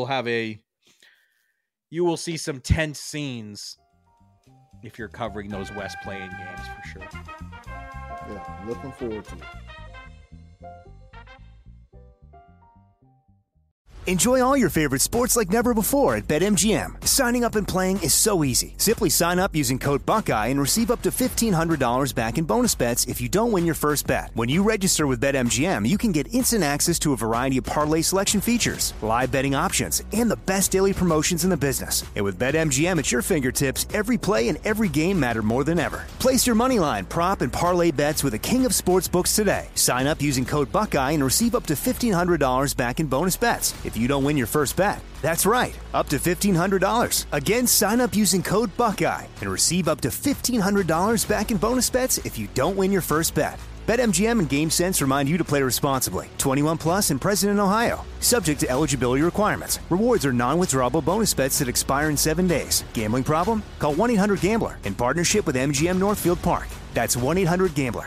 see some tense scenes if you're covering those West play-in games for sure. Yeah, looking forward to it. Enjoy all your favorite sports like never before at BetMGM. Signing up and playing is so easy. Simply sign up using code Buckeye and receive up to $1,500 back in bonus bets if you don't win your first bet. When you register with BetMGM, you can get instant access to a variety of parlay selection features, live betting options, and the best daily promotions in the business. And with BetMGM at your fingertips, every play and every game matter more than ever. Place your moneyline, prop, and parlay bets with the king of sportsbooks today. Sign up using code Buckeye and receive up to $1,500 back in bonus bets if you don't win your first bet. That's right, up to $1,500. Again, sign up using code Buckeye and receive up to $1,500 back in bonus bets if you don't win your first bet. BetMGM and GameSense remind you to play responsibly. 21 plus and present in Ohio. Subject to eligibility requirements. Rewards are non-withdrawable bonus bets that expire in 7 days. Gambling problem? Call 1-800-GAMBLER in partnership with MGM Northfield Park. That's 1-800-GAMBLER.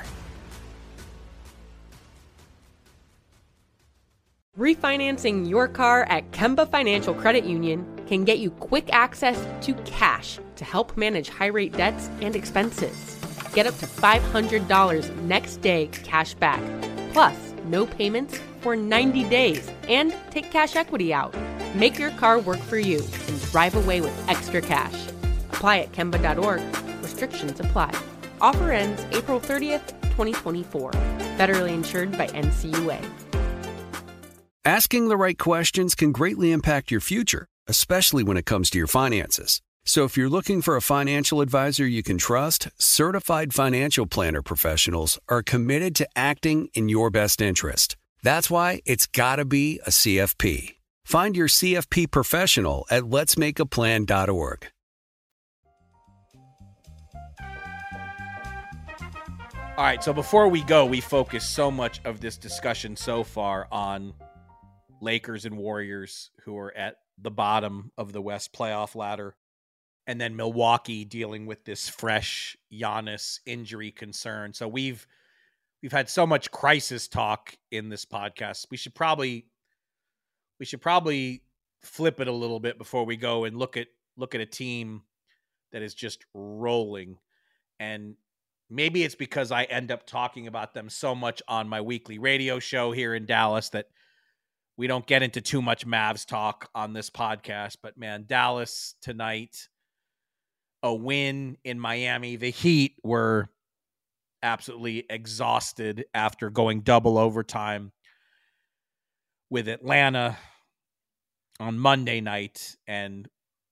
Refinancing your car at Kemba Financial Credit Union can get you quick access to cash to help manage high-rate debts and expenses. Get up to $500 next day cash back, plus no payments for 90 days, and take cash equity out. Make your car work for you and drive away with extra cash. Apply at Kemba.org. Restrictions apply. Offer ends April 30th, 2024. Federally insured by NCUA. Asking the right questions can greatly impact your future, especially when it comes to your finances. So if you're looking for a financial advisor you can trust, certified financial planner professionals are committed to acting in your best interest. That's why it's got to be a CFP. Find your CFP professional at letsmakeaplan.org. All right, so before we go, we focus so much of this discussion so far on Lakers and Warriors who are at the bottom of the West playoff ladder. And then Milwaukee dealing with this fresh Giannis injury concern. So we've had so much crisis talk in this podcast. We should probably flip it a little bit before we go and look at a team that is just rolling. And maybe it's because I end up talking about them so much on my weekly radio show here in Dallas that we don't get into too much Mavs talk on this podcast. But man, Dallas tonight, a win in Miami. The Heat were absolutely exhausted after going double overtime with Atlanta on Monday night. And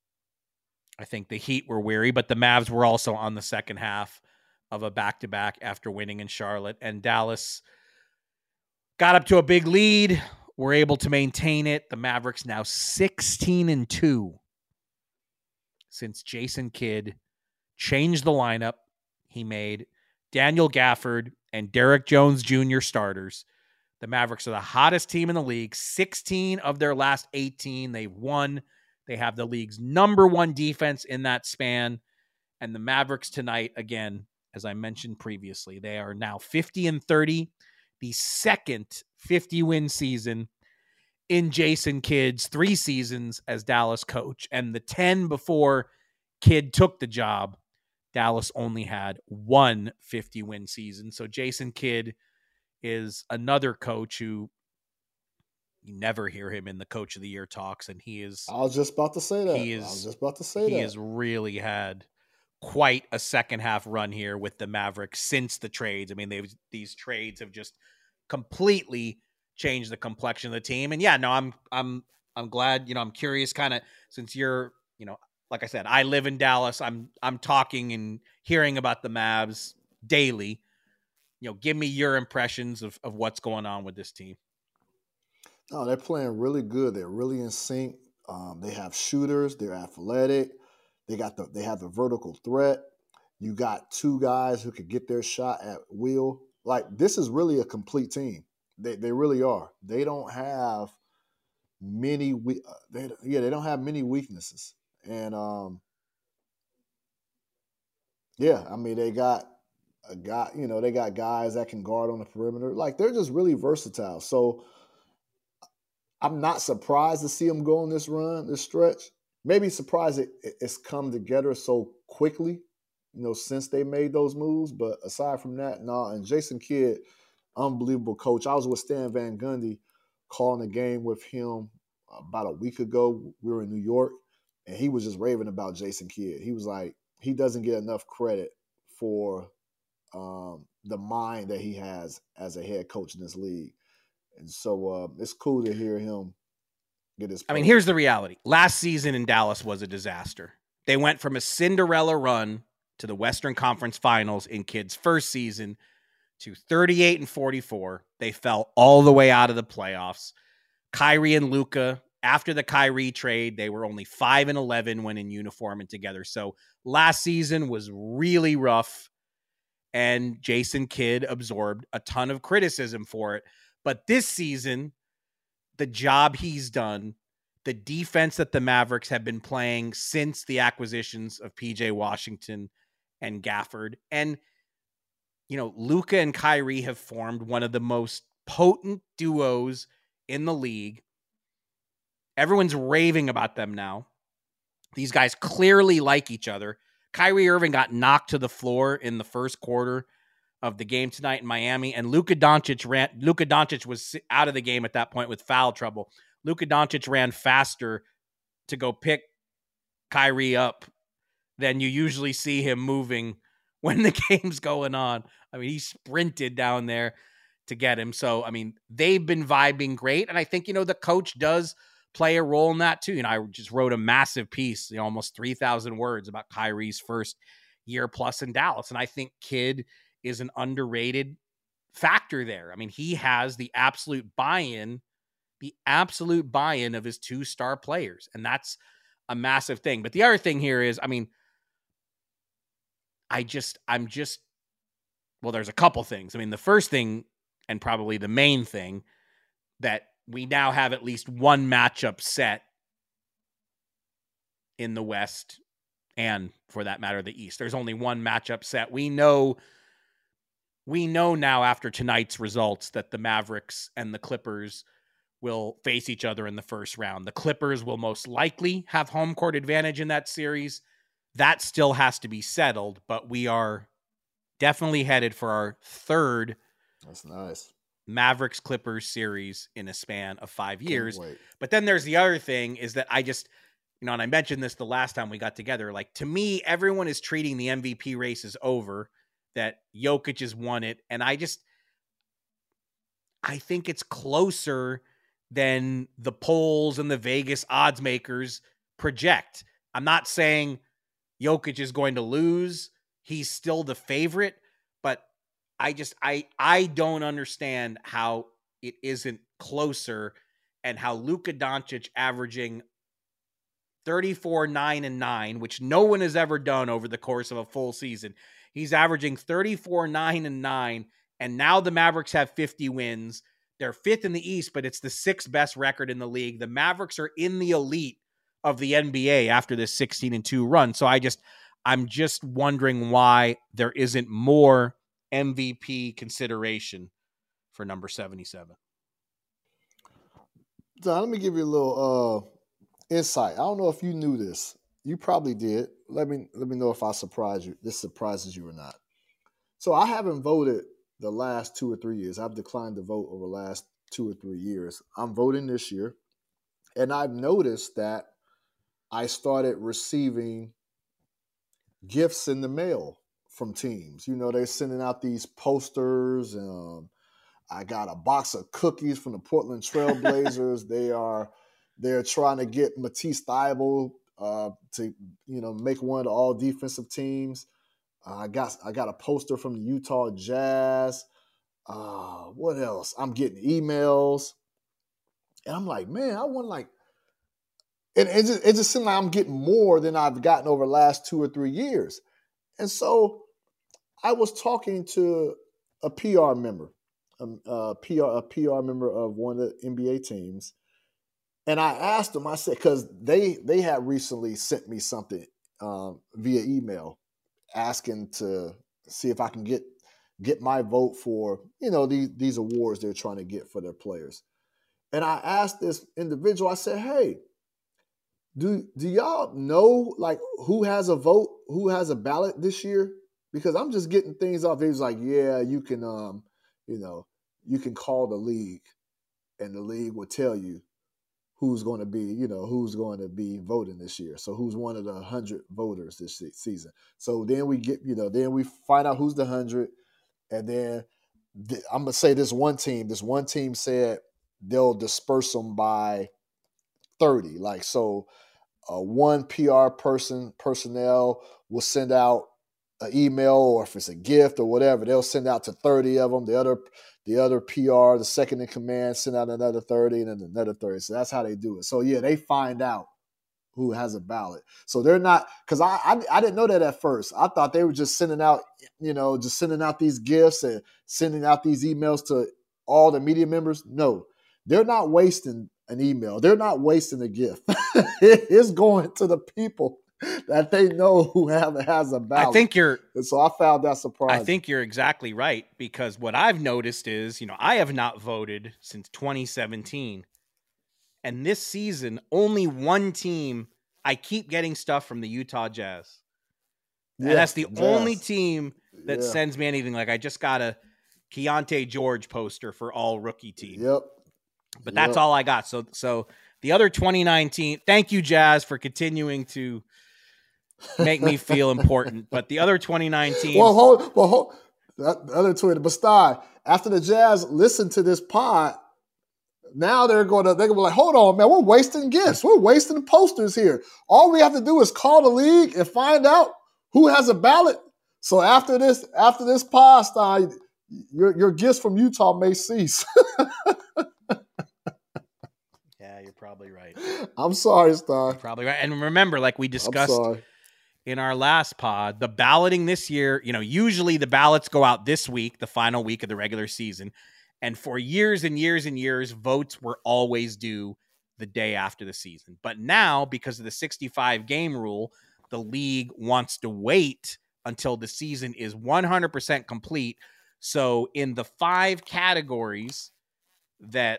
I think the Heat were weary, but the Mavs were also on the second half of a back-to-back after winning in Charlotte. And Dallas got up to a big lead, were able to maintain it. The Mavericks now 16-2 since Jason Kidd changed the lineup. He made Daniel Gafford and Derek Jones Jr. starters. The Mavericks are the hottest team in the league. 16 of their last 18 they've won. They have the league's number one defense in that span. And the Mavericks tonight, again, as I mentioned previously, they are now 50-30, the second 50-win season in Jason Kidd's 3 seasons as Dallas coach. And the 10 before Kidd took the job, Dallas only had 1 50-win season. So Jason Kidd is another coach who you never hear him in the Coach of the Year talks, and he is. I was just about to say that. He has really had quite a second half run here with the Mavericks since the trades. I mean, these trades have just completely changed the complexion of the team. And yeah, no, I'm glad. I'm curious, kind of, since you're, like I said, I live in Dallas. I'm talking and hearing about the Mavs daily. Give me your impressions of what's going on with this team. Oh, they're playing really good. They're really in sync. They have shooters. They're athletic. They have the vertical threat. You got 2 guys who could get their shot at will. Like, this is really a complete team. They really are. They don't have many. They don't have many weaknesses. And they got a guy. They got guys that can guard on the perimeter. Like, they're just really versatile. So I'm not surprised to see them go on this run, this stretch. Maybe surprised it's come together so quickly, since they made those moves. But aside from that, no. And Jason Kidd, unbelievable coach. I was with Stan Van Gundy calling a game with him about a week ago. We were in New York, and he was just raving about Jason Kidd. He was like, he doesn't get enough credit for the mind that he has as a head coach in this league. And so it's cool to hear him get his. I mean, here's the reality. Last season in Dallas was a disaster. They went from a Cinderella run to the Western Conference Finals in Kidd's first season to 38-44. They fell all the way out of the playoffs. Kyrie and Luka, after the Kyrie trade, they were only 5-11 when in uniform and together. So last season was really rough, and Jason Kidd absorbed a ton of criticism for it. But this season, the job he's done, the defense that the Mavericks have been playing since the acquisitions of PJ Washington and Gafford, and Luka and Kyrie have formed one of the most potent duos in the league. Everyone's raving about them now. These guys clearly like each other. Kyrie Irving got knocked to the floor in the first quarter of the game tonight in Miami, and Luka Doncic was out of the game at that point with foul trouble. Luka Doncic ran faster to go pick Kyrie up than you usually see him moving when the game's going on. I mean, he sprinted down there to get him. So, I mean, they've been vibing great, and I think, the coach does play a role in that too. I just wrote a massive piece, almost 3,000 words about Kyrie's first year plus in Dallas, and I think Kidd is an underrated factor there. I mean, he has the absolute buy-in of his 2 star players. And that's a massive thing. But the other thing here is, I mean, there's a couple things. I mean, the first thing, and probably the main thing, that we now have at least one matchup set in the West and, for that matter, the East. There's only one matchup set. We know now after tonight's results that the Mavericks and the Clippers will face each other in the first round. The Clippers will most likely have home court advantage in that series. That still has to be settled, but we are definitely headed for our third That's nice. Mavericks Clippers series in a span of 5 years. But then there's the other thing is that I just, and I mentioned this the last time we got together, like, to me, everyone is treating the MVP race as over, that Jokic has won it. And I think it's closer than the polls and the Vegas odds makers project. I'm not saying Jokic is going to lose. He's still the favorite, but I don't understand how it isn't closer, and how Luka Doncic averaging 34, 9, and 9, which no one has ever done over the course of a full season. He's averaging 34, 9, and 9, and now the Mavericks have 50 wins. They're fifth in the East, but it's the sixth best record in the league. The Mavericks are in the elite of the NBA after this 16-2 run. So I'm just wondering why there isn't more MVP consideration for number 77. Don, let me give you a little insight. I don't know if you knew this. You probably did. Let me know if I surprise you. This surprises you or not. So I haven't voted the last 2 or 3 years. I've declined to vote over the last 2 or 3 years. I'm voting this year, and I've noticed that I started receiving gifts in the mail from teams. They're sending out these posters. I got a box of cookies from the Portland Trail Blazers. They're trying to get Matisse Thybulle to make one of the all defensive teams. I got a poster from the Utah Jazz. What else? I'm getting emails, and I'm like, man, I want and it just seems like I'm getting more than I've gotten over the last 2 or 3 years. And so I was talking to a PR member, a PR member of one of the NBA teams, and I asked him. I said, because they had recently sent me something via email, asking to see if I can get my vote for these awards they're trying to get for their players. And I asked this individual, I said, hey, do y'all know who has a vote, who has a ballot this year? Because I'm just getting things off. He was like, yeah, you can you can call the league, and the league will tell you who's going to be voting this year. So who's one of the 100 voters this season. So then we get, then we find out who's the 100. And then I'm going to say this one team said they'll disperse them by 30. One PR personnel will send out an email, or if it's a gift or whatever, they'll send out to 30 of them. The other PR, the second in command, send out another 30 and then another 30. So that's how they do it. So yeah, they find out who has a ballot. So they're not, because I didn't know that at first. I thought they were just sending out, sending out these gifts and sending out these emails to all the media members. No, they're not wasting an email. They're not wasting a gift. It's going to the people that they know who has a ballot. So I found that surprising. I think you're exactly right, because what I've noticed is, I have not voted since 2017. And this season, only one team, I keep getting stuff from the Utah Jazz. And that's the only team that sends me anything. I just got a Keontae George poster for all rookie team. Yep. But that's all I got. So the other 2019, thank you, Jazz, for continuing to make me feel important. But the other 2019. Well, hold. The other tweet, Bastai, after the Jazz listen to this pod, now they're going to be like, hold on, man, we're wasting gifts. We're wasting posters here. All we have to do is call the league and find out who has a ballot. So after this pod, Stein, your gifts from Utah may cease. Yeah, you're probably right. I'm sorry, Stein. You're probably right. And remember, like we discussed in our last pod, the balloting this year, usually the ballots go out this week, the final week of the regular season. And for years and years and years, votes were always due the day after the season. But now, because of the 65 game rule, the league wants to wait until the season is 100% complete. So in the 5 categories that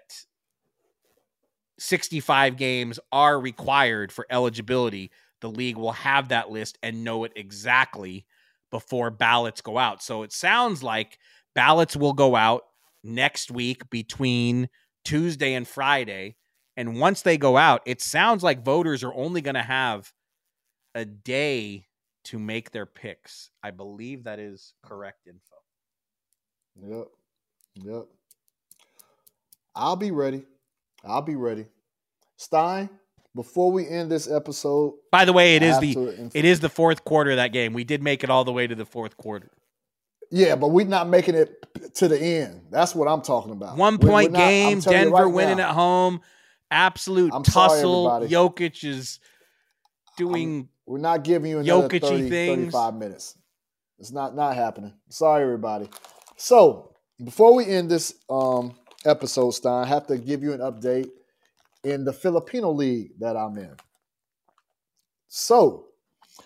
65 games are required for eligibility, the league will have that list and know it exactly before ballots go out. So it sounds like ballots will go out next week between Tuesday and Friday. And once they go out, it sounds like voters are only going to have a day to make their picks. I believe that is correct info. Yep. I'll be ready. Stein, before we end this episode. By the way, it is the fourth quarter of that game. We did make it all the way to the fourth quarter. Yeah, but we're not making it to the end. That's what I'm talking about. 1 point game, Denver winning at home. Absolute tussle. Jokic is doing we're not giving you another Jokic-y 35 minutes. It's not happening. Sorry, everybody. So, before we end this episode, Stein, I have to give you an update in the Filipino league that I'm in. So,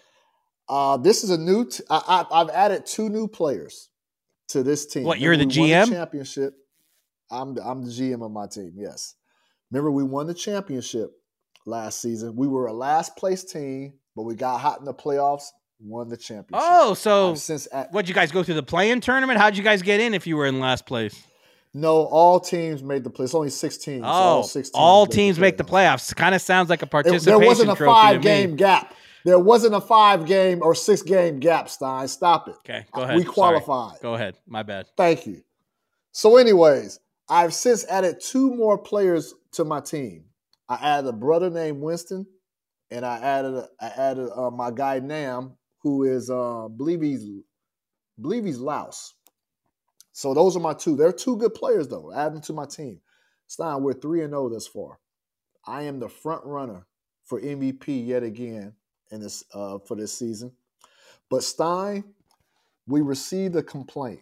this is a new I've added 2 new players to this team. What, you're the GM? Won the championship. I'm the GM of my team, yes. Remember, we won the championship last season. We were a last place team, but we got hot in the playoffs, won the championship. Oh, so what'd you guys go through the play-in tournament? How'd you guys get in if you were in last place? No, all teams made the playoffs. It's only 6 teams. Oh, all teams make the playoffs. Kind of sounds like a participation trophy. There wasn't a 5-game me. gap. There wasn't a 5-game or 6-game gap, Stein. Stop it. Okay, go ahead. We qualified. Sorry. Go ahead. My bad. Thank you. So anyways, I've since added 2 more players to my team. I added a brother named Winston, and I added my guy Nam, who is believe he's Laos. So those are my 2. They're 2 good players though. Add them to my team. Stein, we're 3-0 thus far. I am the front runner for MVP yet again in this for this season. But Stein, we received a complaint.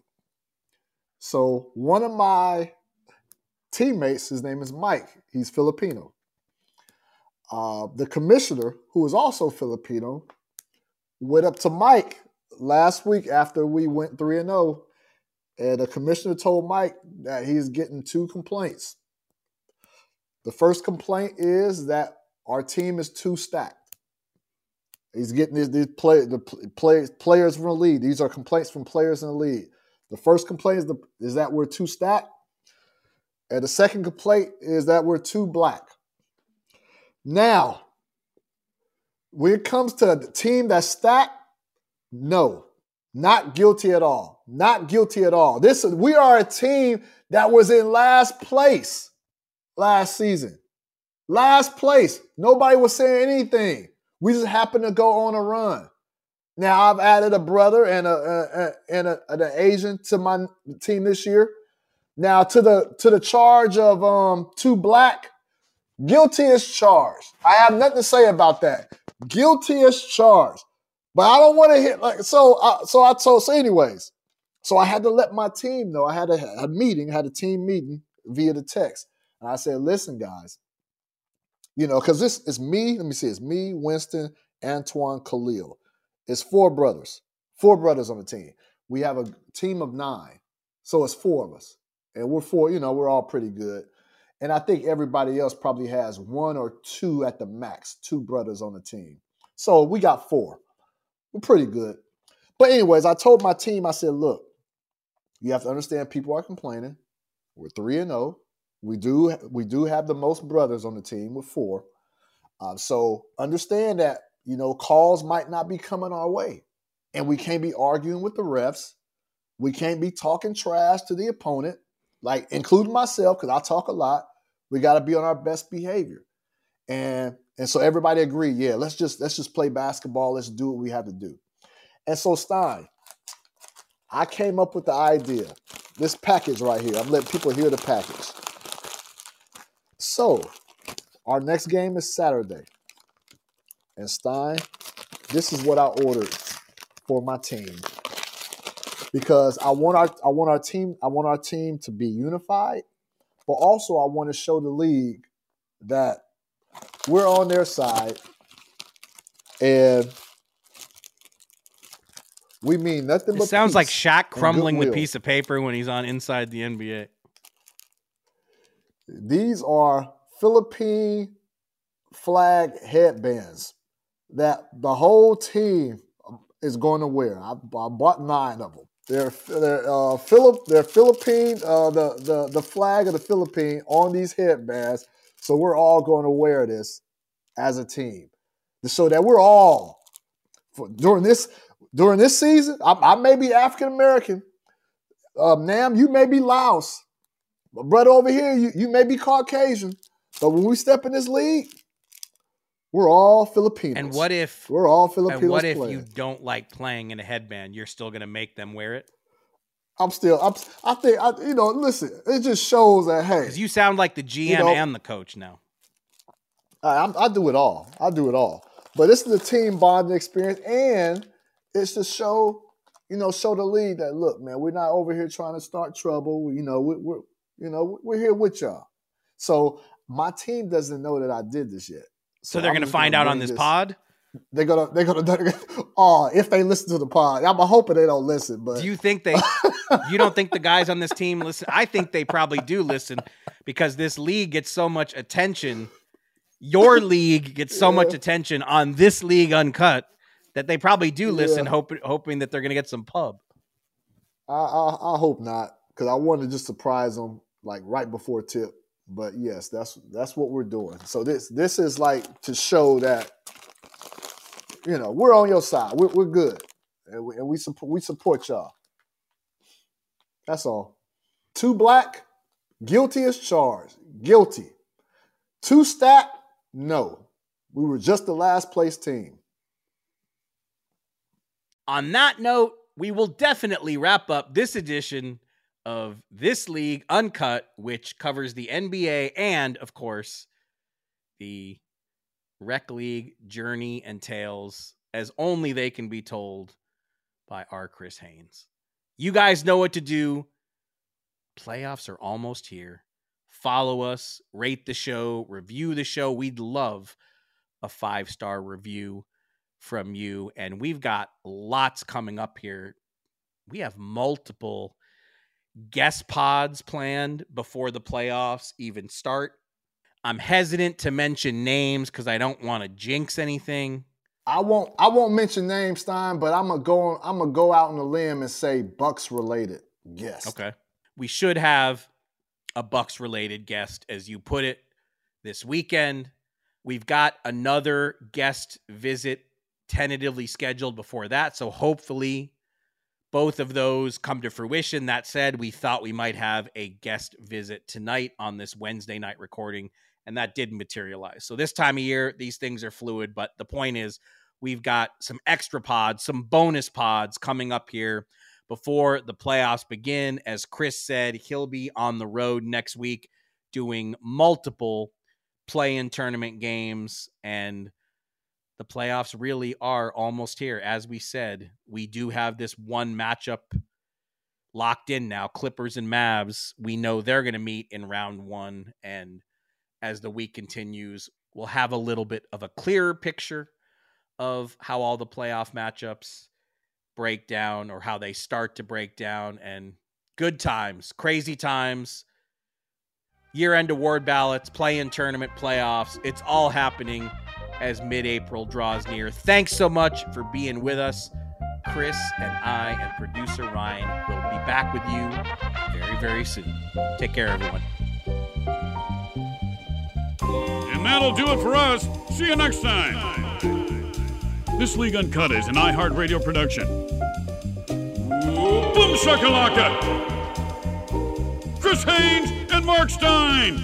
So one of my teammates, his name is Mike. He's Filipino. The commissioner, who is also Filipino, went up to Mike last week after we went 3-0, and the commissioner told Mike that he's getting 2 complaints. The first complaint is that our team is too stacked. He's getting these players from the league. These are complaints from players in the league. The first complaint is that we're too stacked. And the second complaint is that we're too black. Now, when it comes to the team that's stacked, no, not guilty at all. Not guilty at all. We are a team that was in last place last season. Last place. Nobody was saying anything. We just happened to go on a run. Now, I've added a brother and an Asian to my team this year. Now, to the charge of too black, guilty as charged. I have nothing to say about that. Guilty as charged. But I don't want to hit so anyways. So I had to let my team know. I had a meeting, had a team meeting via the text. And I said, listen, guys, because this is me. Let me see. It's me, Winston, Antoine, Khalil. It's 4 brothers. 4 brothers on the team. We have a team of 9. So it's 4 of us. And we're 4, we're all pretty good. And I think everybody else probably has 1 or 2 at the max, 2 brothers on the team. So we got 4. We're pretty good. But anyways, I told my team, I said, look, you have to understand people are complaining. We're 3-0. We do have the most brothers on the team with 4. So understand that, calls might not be coming our way. And we can't be arguing with the refs. We can't be talking trash to the opponent, like including myself, because I talk a lot. We got to be on our best behavior. And so everybody agreed, yeah, let's just play basketball. Let's do what we have to do. And so Stein, I came up with the idea. This package right here. I'm letting people hear the package. So our next game is Saturday. And Stein, this is what I ordered for my team. Because I want our team to be unified, but also I want to show the league that we're on their side, and we mean nothing but It sounds like peace Shaq and crumbling the goodwill. piece of paper when he's on Inside the NBA. These are Philippine flag headbands that the whole team is going to wear. I bought 9 of them. They're Philippine, the flag of the Philippines on these headbands. So we're all going to wear this as a team, so that we're all during this season. I may be African American. Nam, you may be Laos. My brother over here, you may be Caucasian. But when we step in this league, we're all Filipinos. And what if we're all Filipinos? And what if playing? you don't like playing in a headband? You're still going to make them wear it? Listen, it just shows that, hey. Because you sound like the GM and the coach now. I do it all. But this is a team bonding experience, and it's to show the league that, look, man, we're not over here trying to start trouble. We're here with y'all. So my team doesn't know that I did this yet. So they're going to find out on this pod? They're gonna if they listen to the pod. I'm hoping they don't listen, but do you think you don't think the guys on this team listen? I think they probably do listen, because this league gets so much attention. Your league gets so much attention on This League Uncut that they probably do listen, hoping that they're going to get some pub. I hope not, because I want to just surprise them like right before tip. But yes, that's what we're doing. So this is like to show that we're on your side. We're good, and we support y'all. That's all. 2 black, guilty as charged. Guilty. 2 stat, no. We were just the last place team. On that note, we will definitely wrap up this edition of This League Uncut, which covers the NBA and, of course, the Rec League journey and tales as only they can be told by our Chris Haynes. You guys know what to do. Playoffs are almost here. Follow us, rate the show, review the show. We'd love a 5-star review from you. And we've got lots coming up here. We have multiple guest pods planned before the playoffs even start. I'm hesitant to mention names because I don't want to jinx anything. I won't mention names, Stein, but I'm gonna go out on a limb and say Bucks related guest. Okay. We should have a Bucks related guest, as you put it, this weekend. We've got another guest visit tentatively scheduled before that, so hopefully both of those come to fruition. That said, we thought we might have a guest visit tonight on this Wednesday night recording, and that didn't materialize. So this time of year, these things are fluid, but the point is we've got some extra pods, some bonus pods coming up here before the playoffs begin. As Chris said, he'll be on the road next week doing multiple play-in tournament games, and the playoffs really are almost here. As we said, we do have this one matchup locked in now, Clippers and Mavs. We know they're going to meet in round 1, and as the week continues, we'll have a little bit of a clearer picture of how all the playoff matchups break down, or how they start to break down. And good times, crazy times, year-end award ballots, play-in tournament playoffs. It's all happening as mid-April draws near. Thanks so much for being with us. Chris and I and producer Ryan will be back with you very, very soon. Take care, everyone. And that'll do it for us. See you next time. This League Uncut is an iHeartRadio production. Boom shakalaka! Chris Haynes and Mark Stein.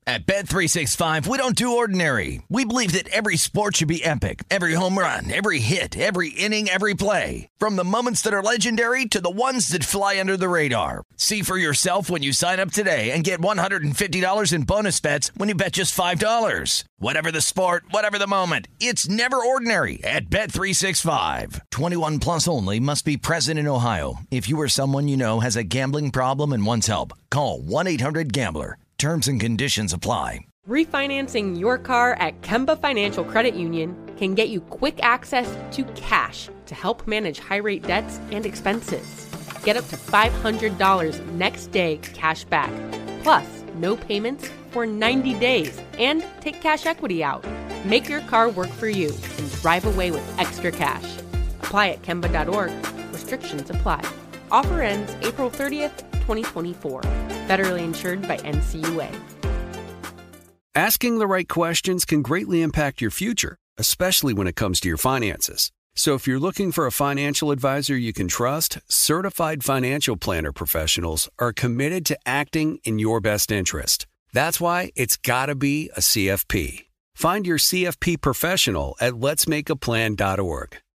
At Bet365, we don't do ordinary. We believe that every sport should be epic. Every home run, every hit, every inning, every play. From the moments that are legendary to the ones that fly under the radar. See for yourself when you sign up today and get $150 in bonus bets when you bet just $5. Whatever the sport, whatever the moment, it's never ordinary at Bet365. 21 plus only. Must be present in Ohio. If you or someone you know has a gambling problem and wants help, call 1-800-GAMBLER. Terms and conditions apply. Refinancing your car at Kemba Financial Credit Union can get you quick access to cash to help manage high-rate debts and expenses. Get up to $500 next day cash back, plus no payments for 90 days, and take cash equity out. Make your car work for you and drive away with extra cash. Apply at Kemba.org. Restrictions apply. Offer ends April 30th, 2024. Federally insured by NCUA. Asking the right questions can greatly impact your future, especially when it comes to your finances. So if you're looking for a financial advisor you can trust, certified financial planner professionals are committed to acting in your best interest. That's why it's got to be a CFP. Find your CFP professional at letsmakeaplan.org.